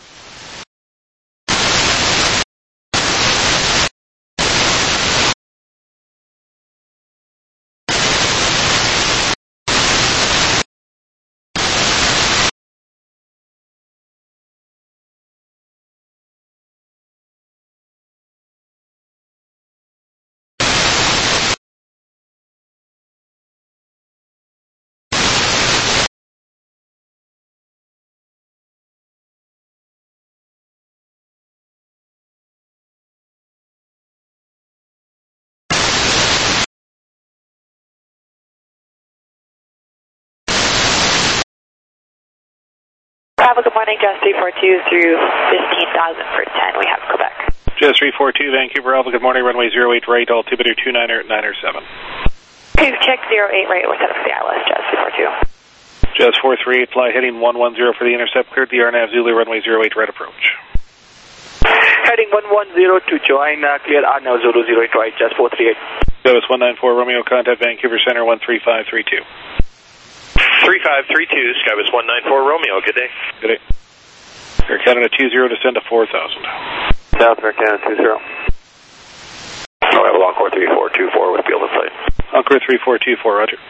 Bravo, good morning, Jazz three four two through fifteen thousand for ten, we have Quebec. Jazz three four two, Vancouver Alpha, good morning, runway zero eight right, altimeter two niner niner seven. Okay, check zero eight right, we're set up for the I L S, Jazz three four two. Jazz four three eight, fly heading one one zero for the intercept, cleared the R N A V Zulu, runway zero eight right approach. Heading one one zero to join, uh, clear R N A V Zulu zero eight right, Jazz four three eight. Skywest one nine four, Romeo, contact Vancouver Center one three five three two. three five three two, Skywest one nine four, Romeo, good day. Good day. Air Canada two zero, descend to four thousand. South Air Canada two zero. Oh, I have a Encore three four two four with field in sight. Encore three four two four, roger.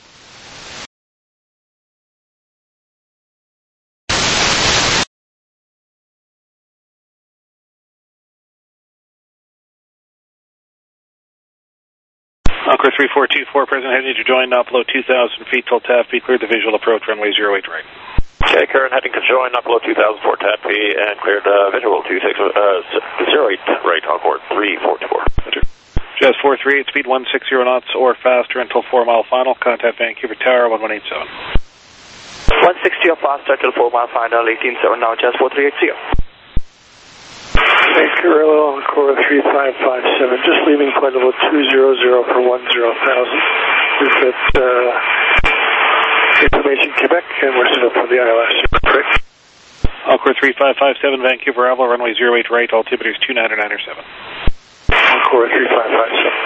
Encore three four two four, present heading to join, now below two thousand feet till T A F P, cleared the visual approach, runway zero eight right. Okay, current heading to join, up below two thousand four T A P, and cleared uh, visual two six, uh, zero eight right, Encore three four two four. Roger. Jazz four three eight, speed one six zero knots or faster until four mile final, contact Vancouver Tower one one eight seven. one sixty or faster till four mile final, eighteen seven now, Jazz four three eight zero. Vancouver Encore three five five seven, just leaving flight level two zero zero for one zero thousand. We've got uh, information Quebec, and we're set up for the I L S. Correct. Encore three five five seven, Vancouver Alpha, runway zero eight right, altimeter is two niner niner seven. Encore three five five seven.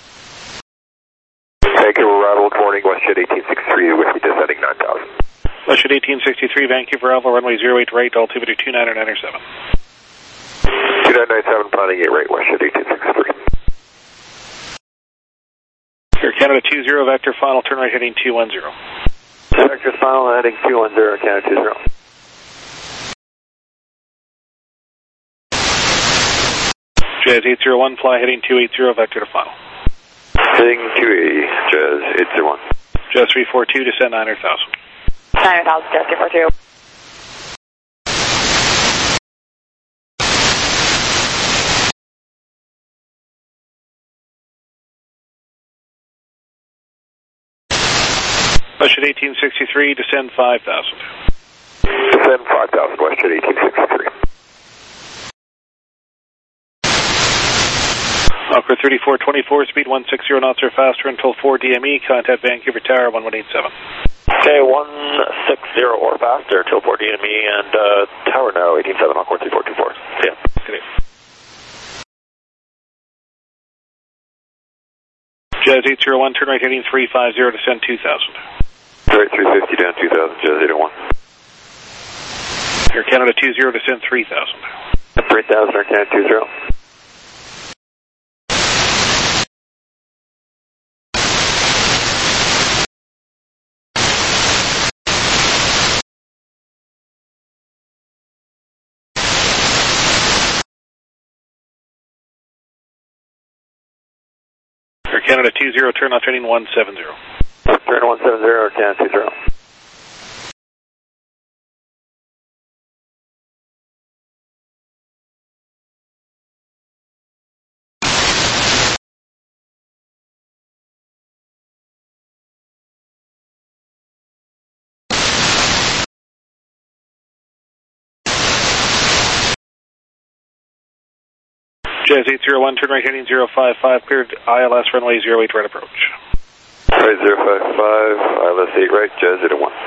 Vancouver Arrival, good morning, WestJet eighteen sixty-three, with me descending nine thousand. WestJet eighteen sixty-three, Vancouver Alpha, runway zero eight right, altimeter two niner niner seven. two nine nine seven, planning eight right, WestJet eighteen sixty-three. Air Canada two zero, vector final, turn right heading two one zero. Vector final, heading two one zero, Canada two zero. Jazz eight zero one, fly heading two eight zero, vector to final. Heading two eighty, Jazz eight zero one. Jazz three four two, descend nine hundred thousand. nine hundred thousand, Jazz three four two. WestJet eighteen sixty-three, descend five thousand. Descend five thousand, WestJet eighteen sixty-three. Encore thirty-four twenty-four, speed one six zero knots or faster until four D M E, contact Vancouver Tower one one eight seven. Okay, one six zero or faster, till four D M E and uh, tower now, eighteen seven, Encore three four two four. Yeah. Good. Jazz eight zero one, turn right heading three five zero, descend two thousand. Right, three fifty down two thousand, Jazz eight oh one. Air Canada two zero, descend three thousand. three thousand, Air Canada two zero. Air Canada two zero, turn off heading one seven zero. Turn one seven zero, Air Canada two zero. Jazz eight zero one, turn right heading zero five five, cleared I L S runway zero eight right approach. Right, zero five five, I L S eight right, Jazz eight oh one.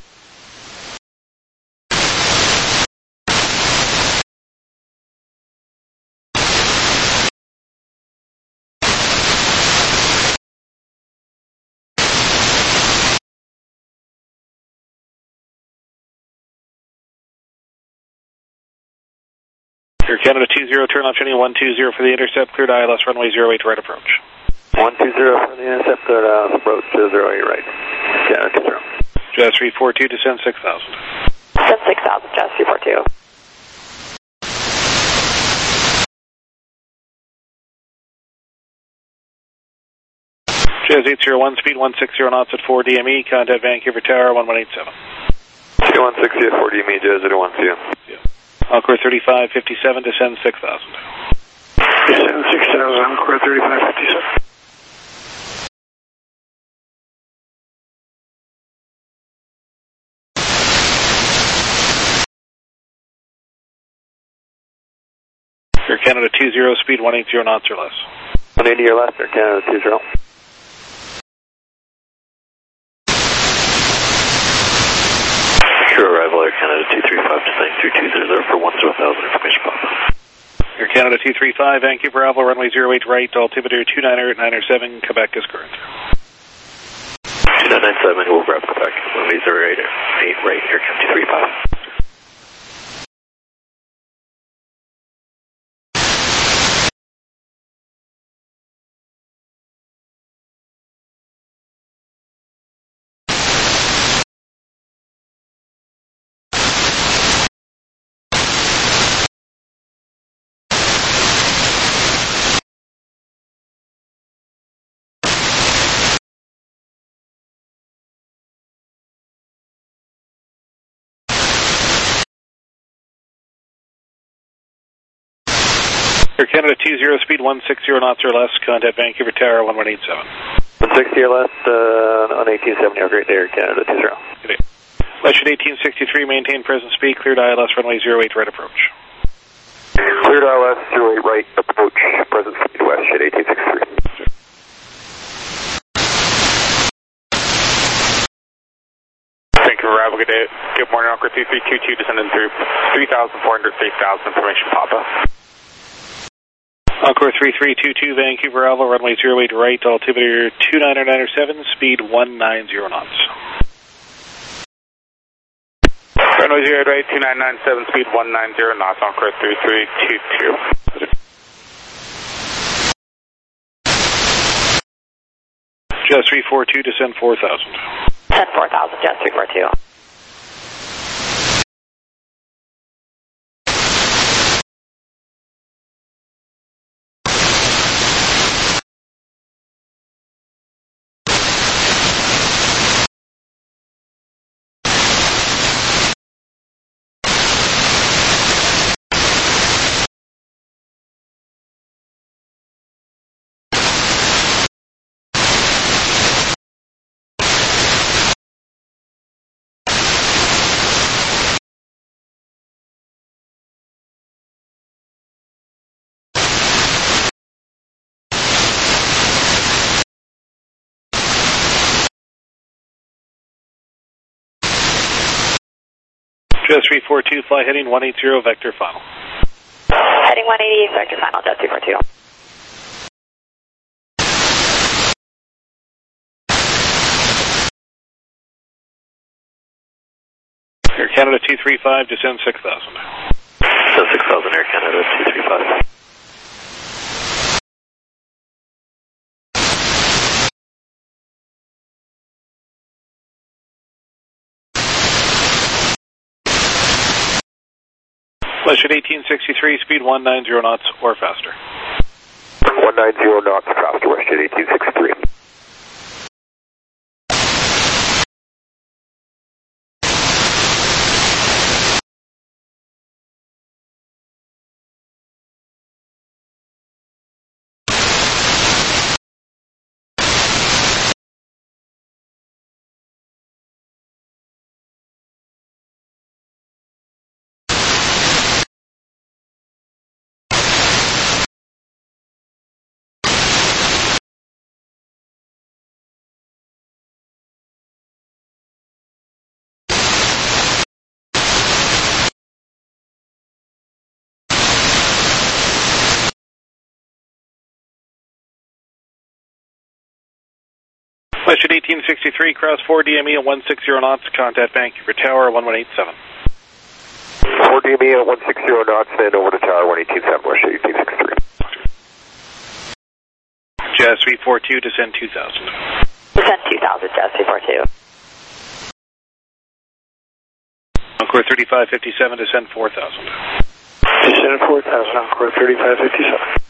Air Canada two zero, turn off heading one two zero for the intercept, cleared I L S runway zero eight right approach. one two zero for the intercept, cleared I L S approach, zero eight right. Canada two zero. Jazz three four two, descend six thousand. Descend six thousand, Jazz three four two. Jazz eight zero one, speed one six zero knots at four D M E, contact Vancouver Tower one one eight seven. C one sixty at four D M E, Jazz eight oh one, see you. Yeah. Encore thirty-five fifty-seven, descend six thousand. Descend six thousand, Encore thirty-five fifty-seven. Air Canada two zero, speed one eighty knots or less. one eighty or less, Air Canada two zero. Secure arrival, Air Canada two three five, descending through two zero zero for one zero thousand, information pop. Air Canada two three five, Vancouver Alpha, runway zero eight right, altimeter two nine nine seven, Quebec is current. two nine nine seven, we'll grab Quebec, runway zero eight right, Air Canada two three five. Air Canada two zero, speed one sixty knots or less, contact Vancouver Tower one one eight seven. one sixty or less uh, on eighteen seventy, or Great Day, Air Canada two zero. Good day. Leisure eighteen sixty-three, maintain present speed, cleared I L S runway zero eight right approach. Cleared I L S zero eight right approach, present speed west, shade eighteen sixty-three. Vancouver Arrival, good day. Good morning, Encore three three two two, descending through three thousand four hundred, safe thousand, information Papa. Encore three three two two, Vancouver Alpha, runway zero eight right, altimeter two nine nine seven, speed one ninety knots. Runway zero eight right, two nine nine seven, speed one ninety knots, Encore three three two two. Jazz three four two, descend four thousand. Descend four thousand, Jazz three four two. Jet three four two, fly heading one eighty, vector final. Heading one eighty, vector final, Jet three four two. Air Canada two three five, descend six thousand. Descend six thousand, Air Canada two three five. Flash at eighteen sixty-three, speed one ninety knots or faster. one ninety knots faster, WestJet eighteen sixty-three. Flash at eighteen sixty-three, cross four D M E at one sixty knots, contact Vancouver Tower one one eight seven. four D M E at one sixty knots, then over to Tower one eighteen seven, WestJet eighteen sixty-three. Jazz three four two, descend two thousand. Descend two thousand, Jazz three four two. Encore thirty-five fifty-seven, descend four thousand. Descend four thousand, Encore thirty-five fifty-seven.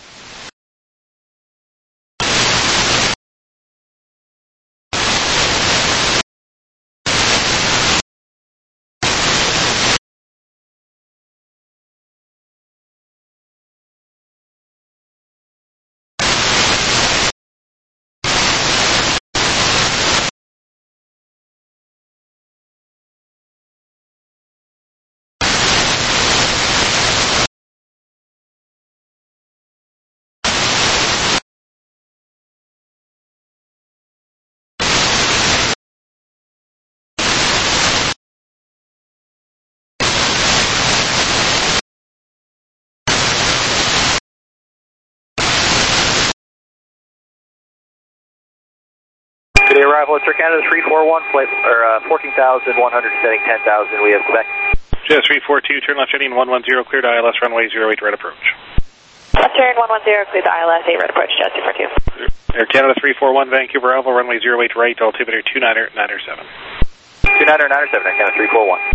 Today arrival at Air Canada three four one, flight, or uh, fourteen thousand one hundred, descending ten thousand, we have Quebec. Jet three four two, turn left heading one one zero, cleared I L S runway zero eight, right approach. Left turn one one zero, cleared the I L S eight, right approach, Jet three four two. Air Canada three four one, Vancouver Alpha, runway zero eight right, altimeter two niner niner seven. two niner niner seven, Air Canada three four one.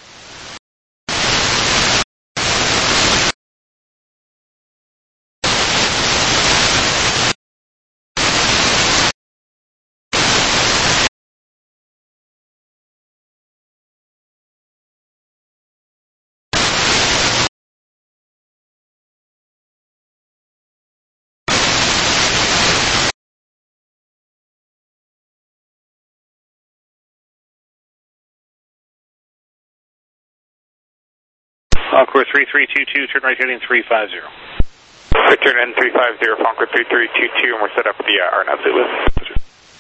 Encore three three two two, turn right heading three five zero. Return in three five zero, Encore three three two two, and we're set up for the uh, R N A V Zulu.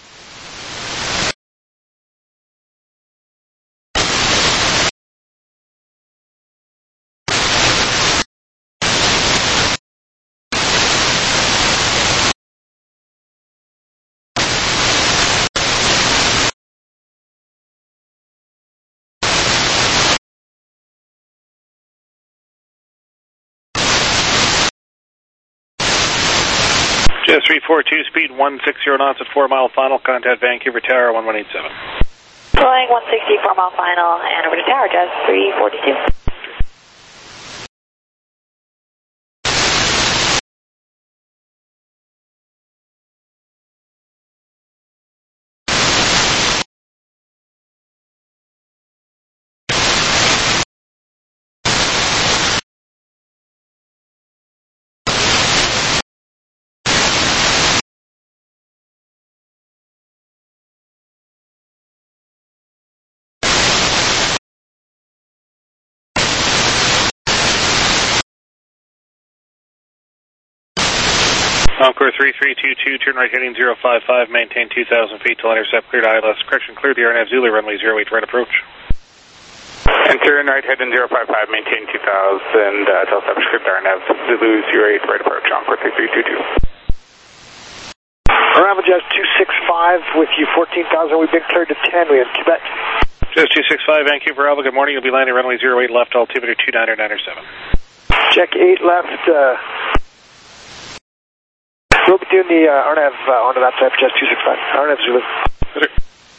Jet three four two, speed one sixty knots at four mile final, contact Vancouver Tower one one eight seven. Flying one sixty, four mile final, and over to Tower, Jazz three forty-two. Encore three three two two, turn right heading zero five five, maintain two thousand feet till intercept, cleared I L S. Correction, cleared the R N A V Zulu, runway zero eight, right approach. And turn right, head in zero five five, maintain two thousand, uh, tell establish script R N A V, Zulu zero eight, right approach, Encore three three two two. Ramble Jazz two six five with you, fourteen thousand, we've been cleared to ten, we have Quebec. Jazz two six five, Vancouver Alpha, good morning, you'll be landing runway zero eight left, altimeter two niner niner seven. Check eight left, uh, we'll be doing the uh, R N A V uh, onto that side, Jazz two six five, R N A V Zulu. Okay.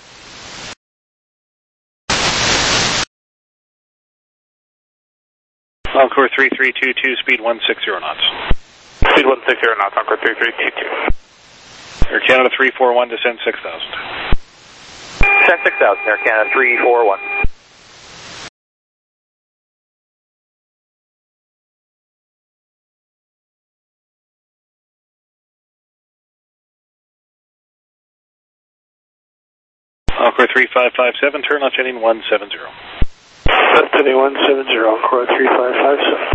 Encore three three two two, speed one sixty knots. Speed one sixty knots, Encore three three two two. Air Canada three four one, descend six thousand. Descend six thousand, Air Canada three four one. Encore three five five seven, turn left heading one seven zero. Left heading one seven zero, Encore three five five seven.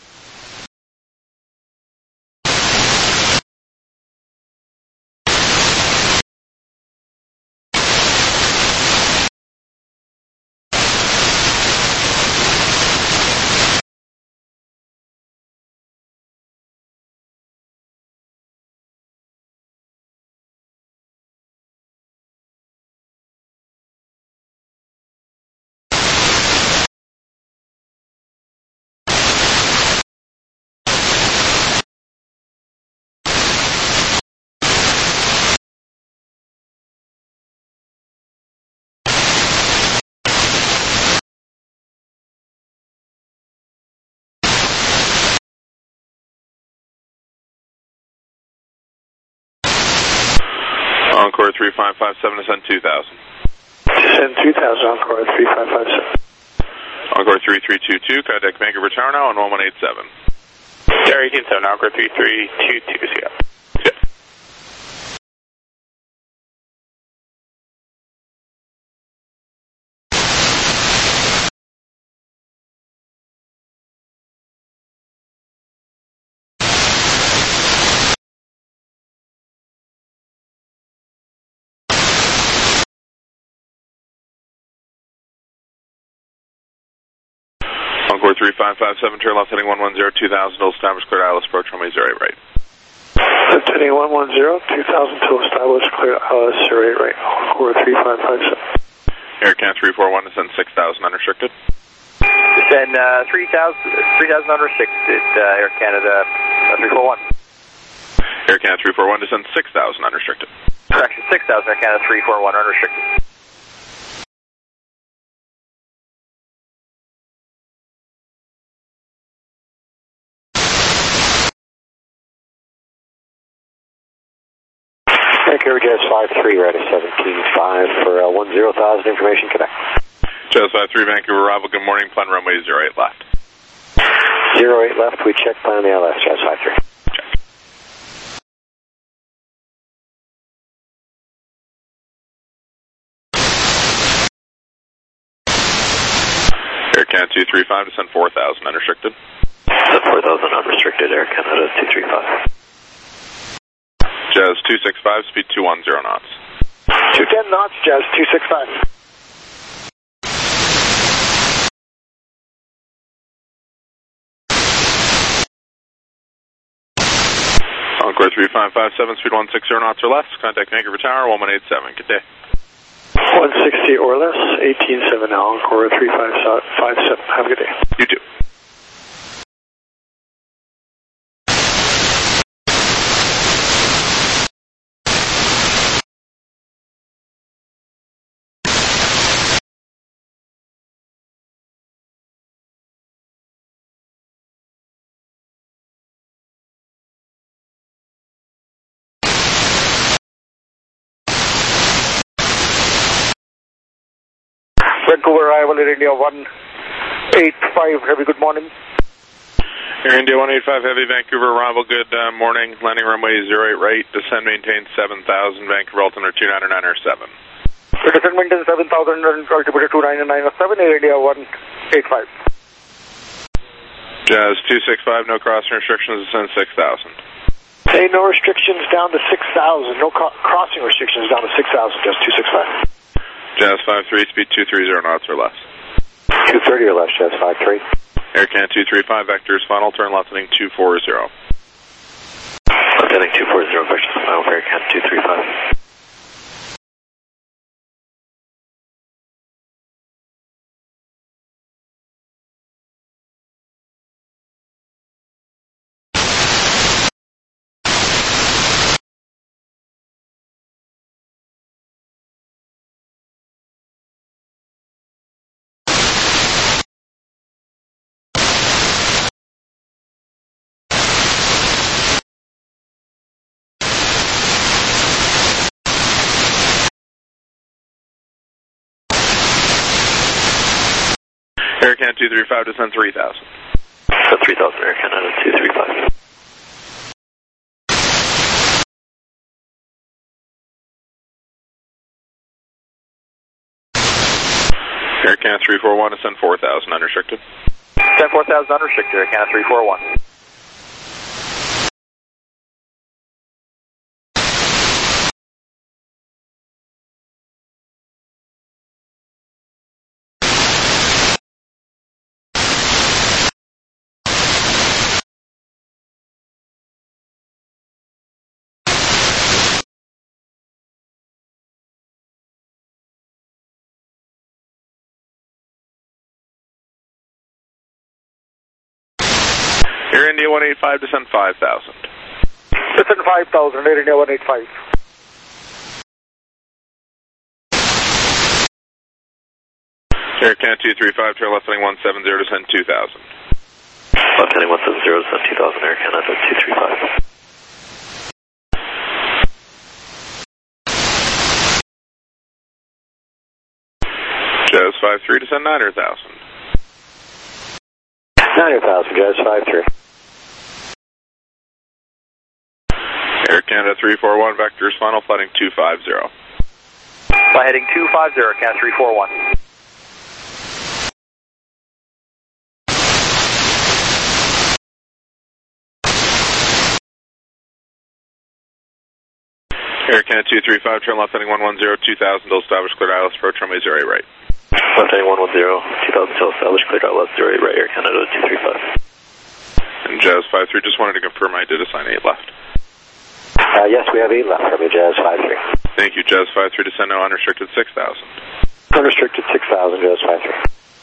Encore three five five seven, descend two thousand. Descend two thousand, Encore three five five seven. Encore three three two two, contact Vancouver Tower now on one one eight seven. Tower eighteen seven, Encore three three two two, see ya. Yeah. Encore three five five seven, turn left heading one one zero, two thousand, will establish clear I L S approach runway zero eight right. Left heading one one zero, two thousand, to establish clear I L S zero eight right, Encore three five five seven. Air Canada three four one, descend six thousand unrestricted. Descend uh, three thousand, three thousand unrestricted, uh, Air Canada uh, three four one. Air Canada three four one, descend six thousand unrestricted. Correction, six thousand, Air Canada three four one unrestricted. Vancouver Jazz five three, right at seventeen five for uh, one zero thousand, information Quebec. Jazz five three, Vancouver arrival, good morning, plan runway zero eight left. zero eight left, we check plan the L S, Jazz five three. Check. Air Canada two three five, descend four thousand unrestricted. Descend four thousand unrestricted, Air Canada two three five. Jazz two six five, speed two one zero knots. two ten knots, Jazz two six five. Encore three five five seven, speed one sixty knots or less, contact Vancouver Tower one one eight seven, good day. one sixty or less, eighteen seven now, Encore three five five seven, have a good day. You too. Vancouver arrival Air India one eight five, heavy, good morning. Air India one eight five Heavy, Vancouver arrival, good uh, morning, landing runway zero eight right, descend maintain seven thousand, Vancouver altimeter two niner niner seven. Descend maintain seven thousand and altimeter two niner niner seven, Air India one eight five. Jazz two six five, no crossing restrictions, descend six thousand. Hey, no restrictions down to six thousand, no co crossing restrictions down to six thousand, Jazz two six five. Jazz five three, speed two three zero knots or less. two thirty or less, Jazz five three. Air Canada two three five, vectors final, turn left heading two four zero. Left heading two four zero, vectors final for Air Canada two three five. Air Canada two three five, descend three thousand. Descend three thousand, Air Canada two three five. Air Canada three four one, descend four thousand, unrestricted. Descend four thousand, unrestricted, Air Canada three four one. Air India one eight five, descend five thousand. Descend five thousand, Air India one eight five. Air Canada two three five, turn left heading one seven zero, descend two thousand. Left heading one seven zero, descend two thousand, Air Canada two three five. Jazz five three, descend nine thousand. nine thousand, Jazz five three. Air Canada three four one, vectors final, flighting two five zero. Fly heading two five zero, Air Canada three four one. Air Canada two three five, turn left heading one one zero, two thousand, till established, cleared I L S, approach runway zero eight right. Left heading one one zero, two thousand, till established, cleared I L S zero eight right, Air Canada two three five. And Jazz five three, just wanted to confirm I did assign eight left. Uh, yes, we have eight left from you, Jazz five three. Thank you, Jazz five three, descend now unrestricted six thousand. Unrestricted six thousand, Jazz five three.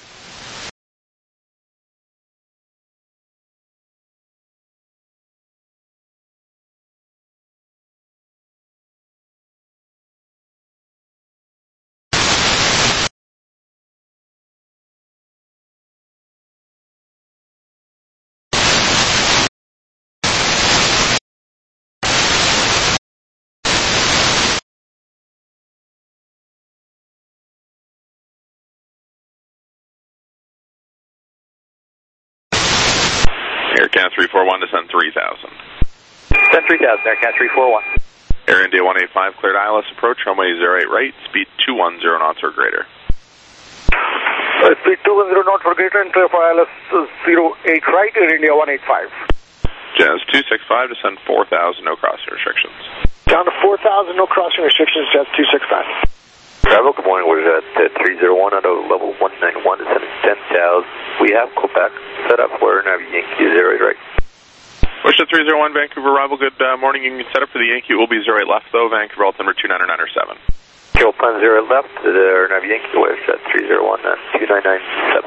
Air Canada three four one, descend three thousand. Descend three thousand, Air Canada three four one. Air India one eight five, cleared I L S, approach runway zero eight right, speed two one zero knots or greater. Uh, speed two one zero knots or greater and clear for I L S zero eight right, Air India one eight five. Jazz two six five, descend four thousand, no crossing restrictions. Down to four thousand, no crossing restrictions, Jazz two six five. Bravo, good morning, we're at uh, three zero one out of level one nine one, descending ten thousand. We have Quebec set up for Navi Yankee zero eight right. Wish at three zero one, Vancouver arrival, good uh, morning. You can set up for the Yankee, it will be zero eight left though, Vancouver altimeter two nine nine or seven. Kill plan zero left, uh, Navi Yankee waves at three zero one, uh, two nine nine seven.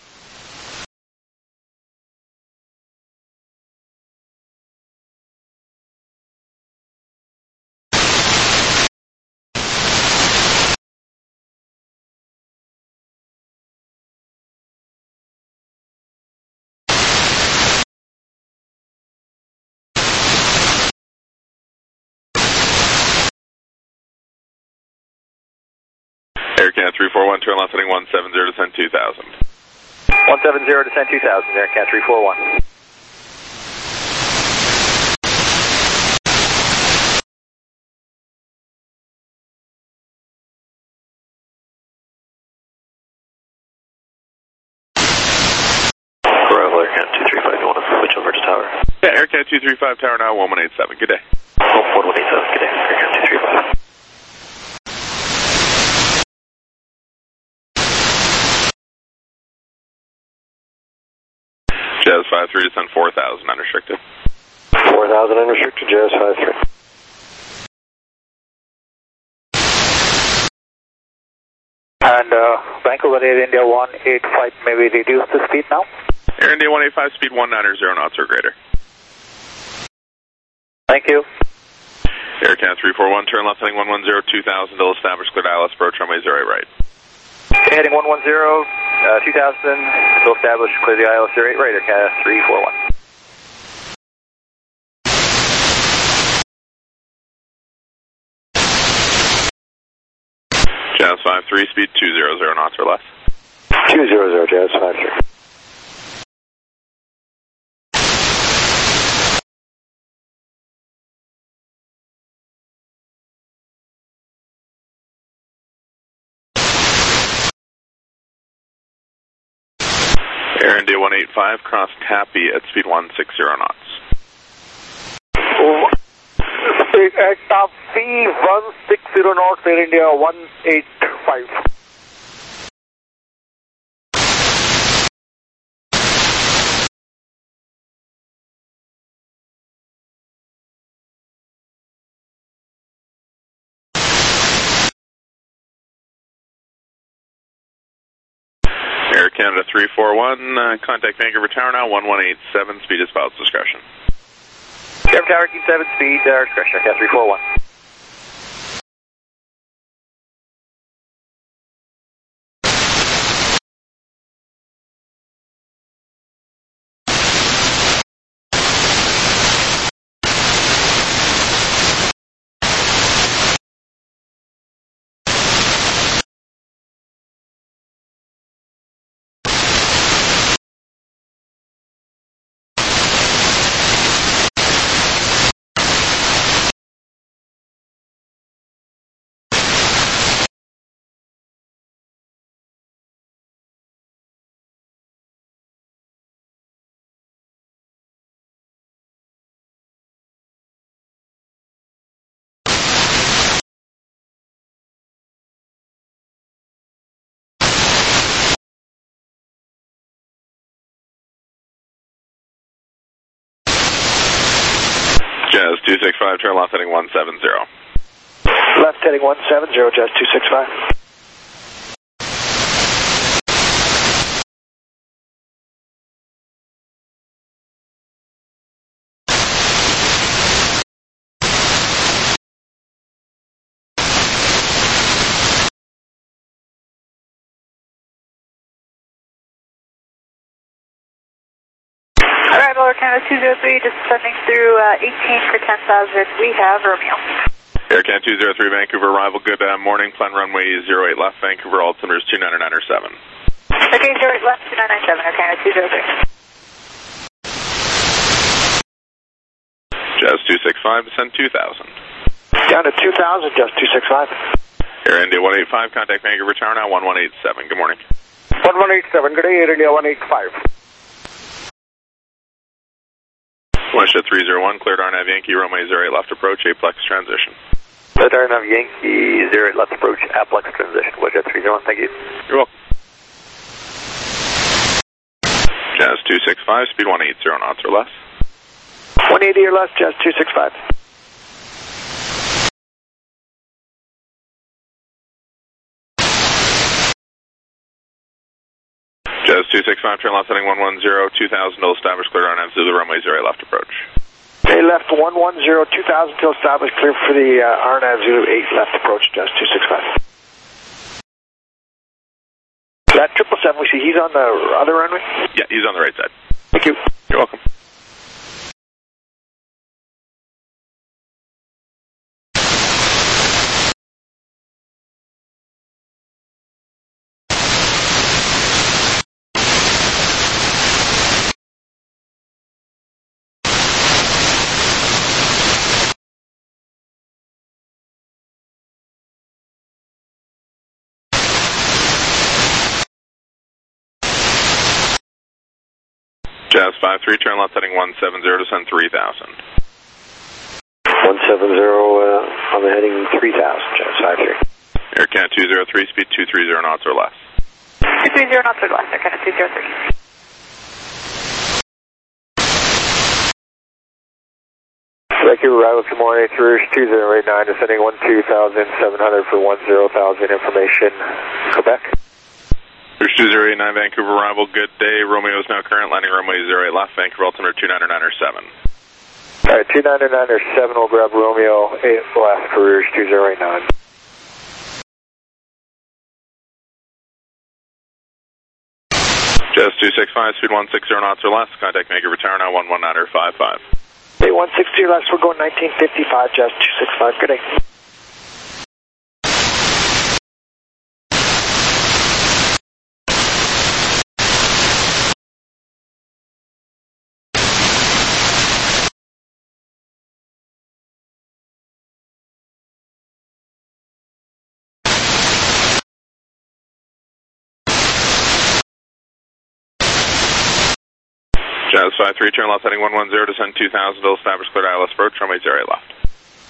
Air Canada three four one, turn left heading one seven zero, descend two thousand. one seven zero, descend two thousand, Air Canada three four one. Arrival, Air Canada two three five, you want to switch over to tower? Yeah, Air Canada two three five, tower now one one eight seven, good day. Oh, one one eight seven, good day, Air Canada two three five. five three, descend four thousand unrestricted. four thousand unrestricted, Jazz five three. And uh, Vancouver Air India one eight five, may we reduce the speed now? Air India one eight five, speed one nine zero knots or greater. Thank you. Air Canada three four one, turn left heading one one zero, two thousand, till established, cleared I L S approach, runway zero eight right. Heading one one zero, uh, two thousand, still established, clear the I L S zero eight right, Air Canada three four one. Jazz five three, speed two hundred knots or less. two hundred, Jazz five three. Air India one eight five, cross Tappy at speed one sixty knots. Speed at Tappy one sixty knots, Air India one eight five. Air Canada three four one, uh, contact Vancouver Tower now, one one eight seven, speed is pilot's discretion. Vancouver Tower, keep seven, speed, uh, discretion, Air Canada three four one. Jazz two six five, turn left heading one seven zero. Left heading one seven zero, Jazz two six five. Arrival Air Canada two zero three, descending through uh, eighteen for ten thousand. We have Romeo. Air Canada two zero three, Vancouver arrival. Good uh, morning. Plan runway zero eight left, Vancouver. Altimeter is two nine nine seven. Okay, zero eight left, two nine nine seven, Air Canada two zero three. Jazz two six five, descend two thousand. Down to two thousand, Jazz two six five. Air India one eight five, contact Vancouver Tower now, one one eight seven. Good morning. one one eight seven, good day, Air India one eight five. Westjet three zero one, cleared R N A V Yankee, runway zero eight left approach, Aplex transition. Cleared R N A V Yankee, zero eight left approach, Aplex transition. Westjet three zero one, thank you. You're welcome. Jazz two six five, speed one eighty knots or less. one eighty or less, Jazz two six five. Jazz two six five, turn left heading one one zero, two thousand, till established, cleared R N A V Zulu, runway zero eight left approach. They left one one zero, two thousand, till established, clear for the uh, R N A V Zulu eight left approach, Jazz two six five. That triple seven, we see he's on the other runway? Yeah, he's on the right side. Thank you. You're welcome. Jazz five three, turn left heading one seven zero, descend three thousand. one seven zero uh, on the heading three thousand, Jazz five three. Air Canada two zero three, speed two three zero knots or less. two three zero knots or less, Air Canada two zero three. Vancouver arrival, good morning, Rouge two zero eight nine, descending one two thousand seven hundred for one zero thousand, information, Quebec. Rouge two zero eight nine, Vancouver arrival, good day, Romeo is now current, landing runway zero eight left, Vancouver altimeter two nine nine seven. Alright, two nine nine seven will grab Romeo eight left for Rouge two zero eight nine. Jazz two six five, speed one six zero knots or less, contact Vancouver Tower now one one nine five five. eight one six two less, we're going nineteen fifty-five, Jazz two six five, good day. Jazz five three, turn left heading one one zero, descend two thousand, will establish cleared I L S approach, runway zero eight left.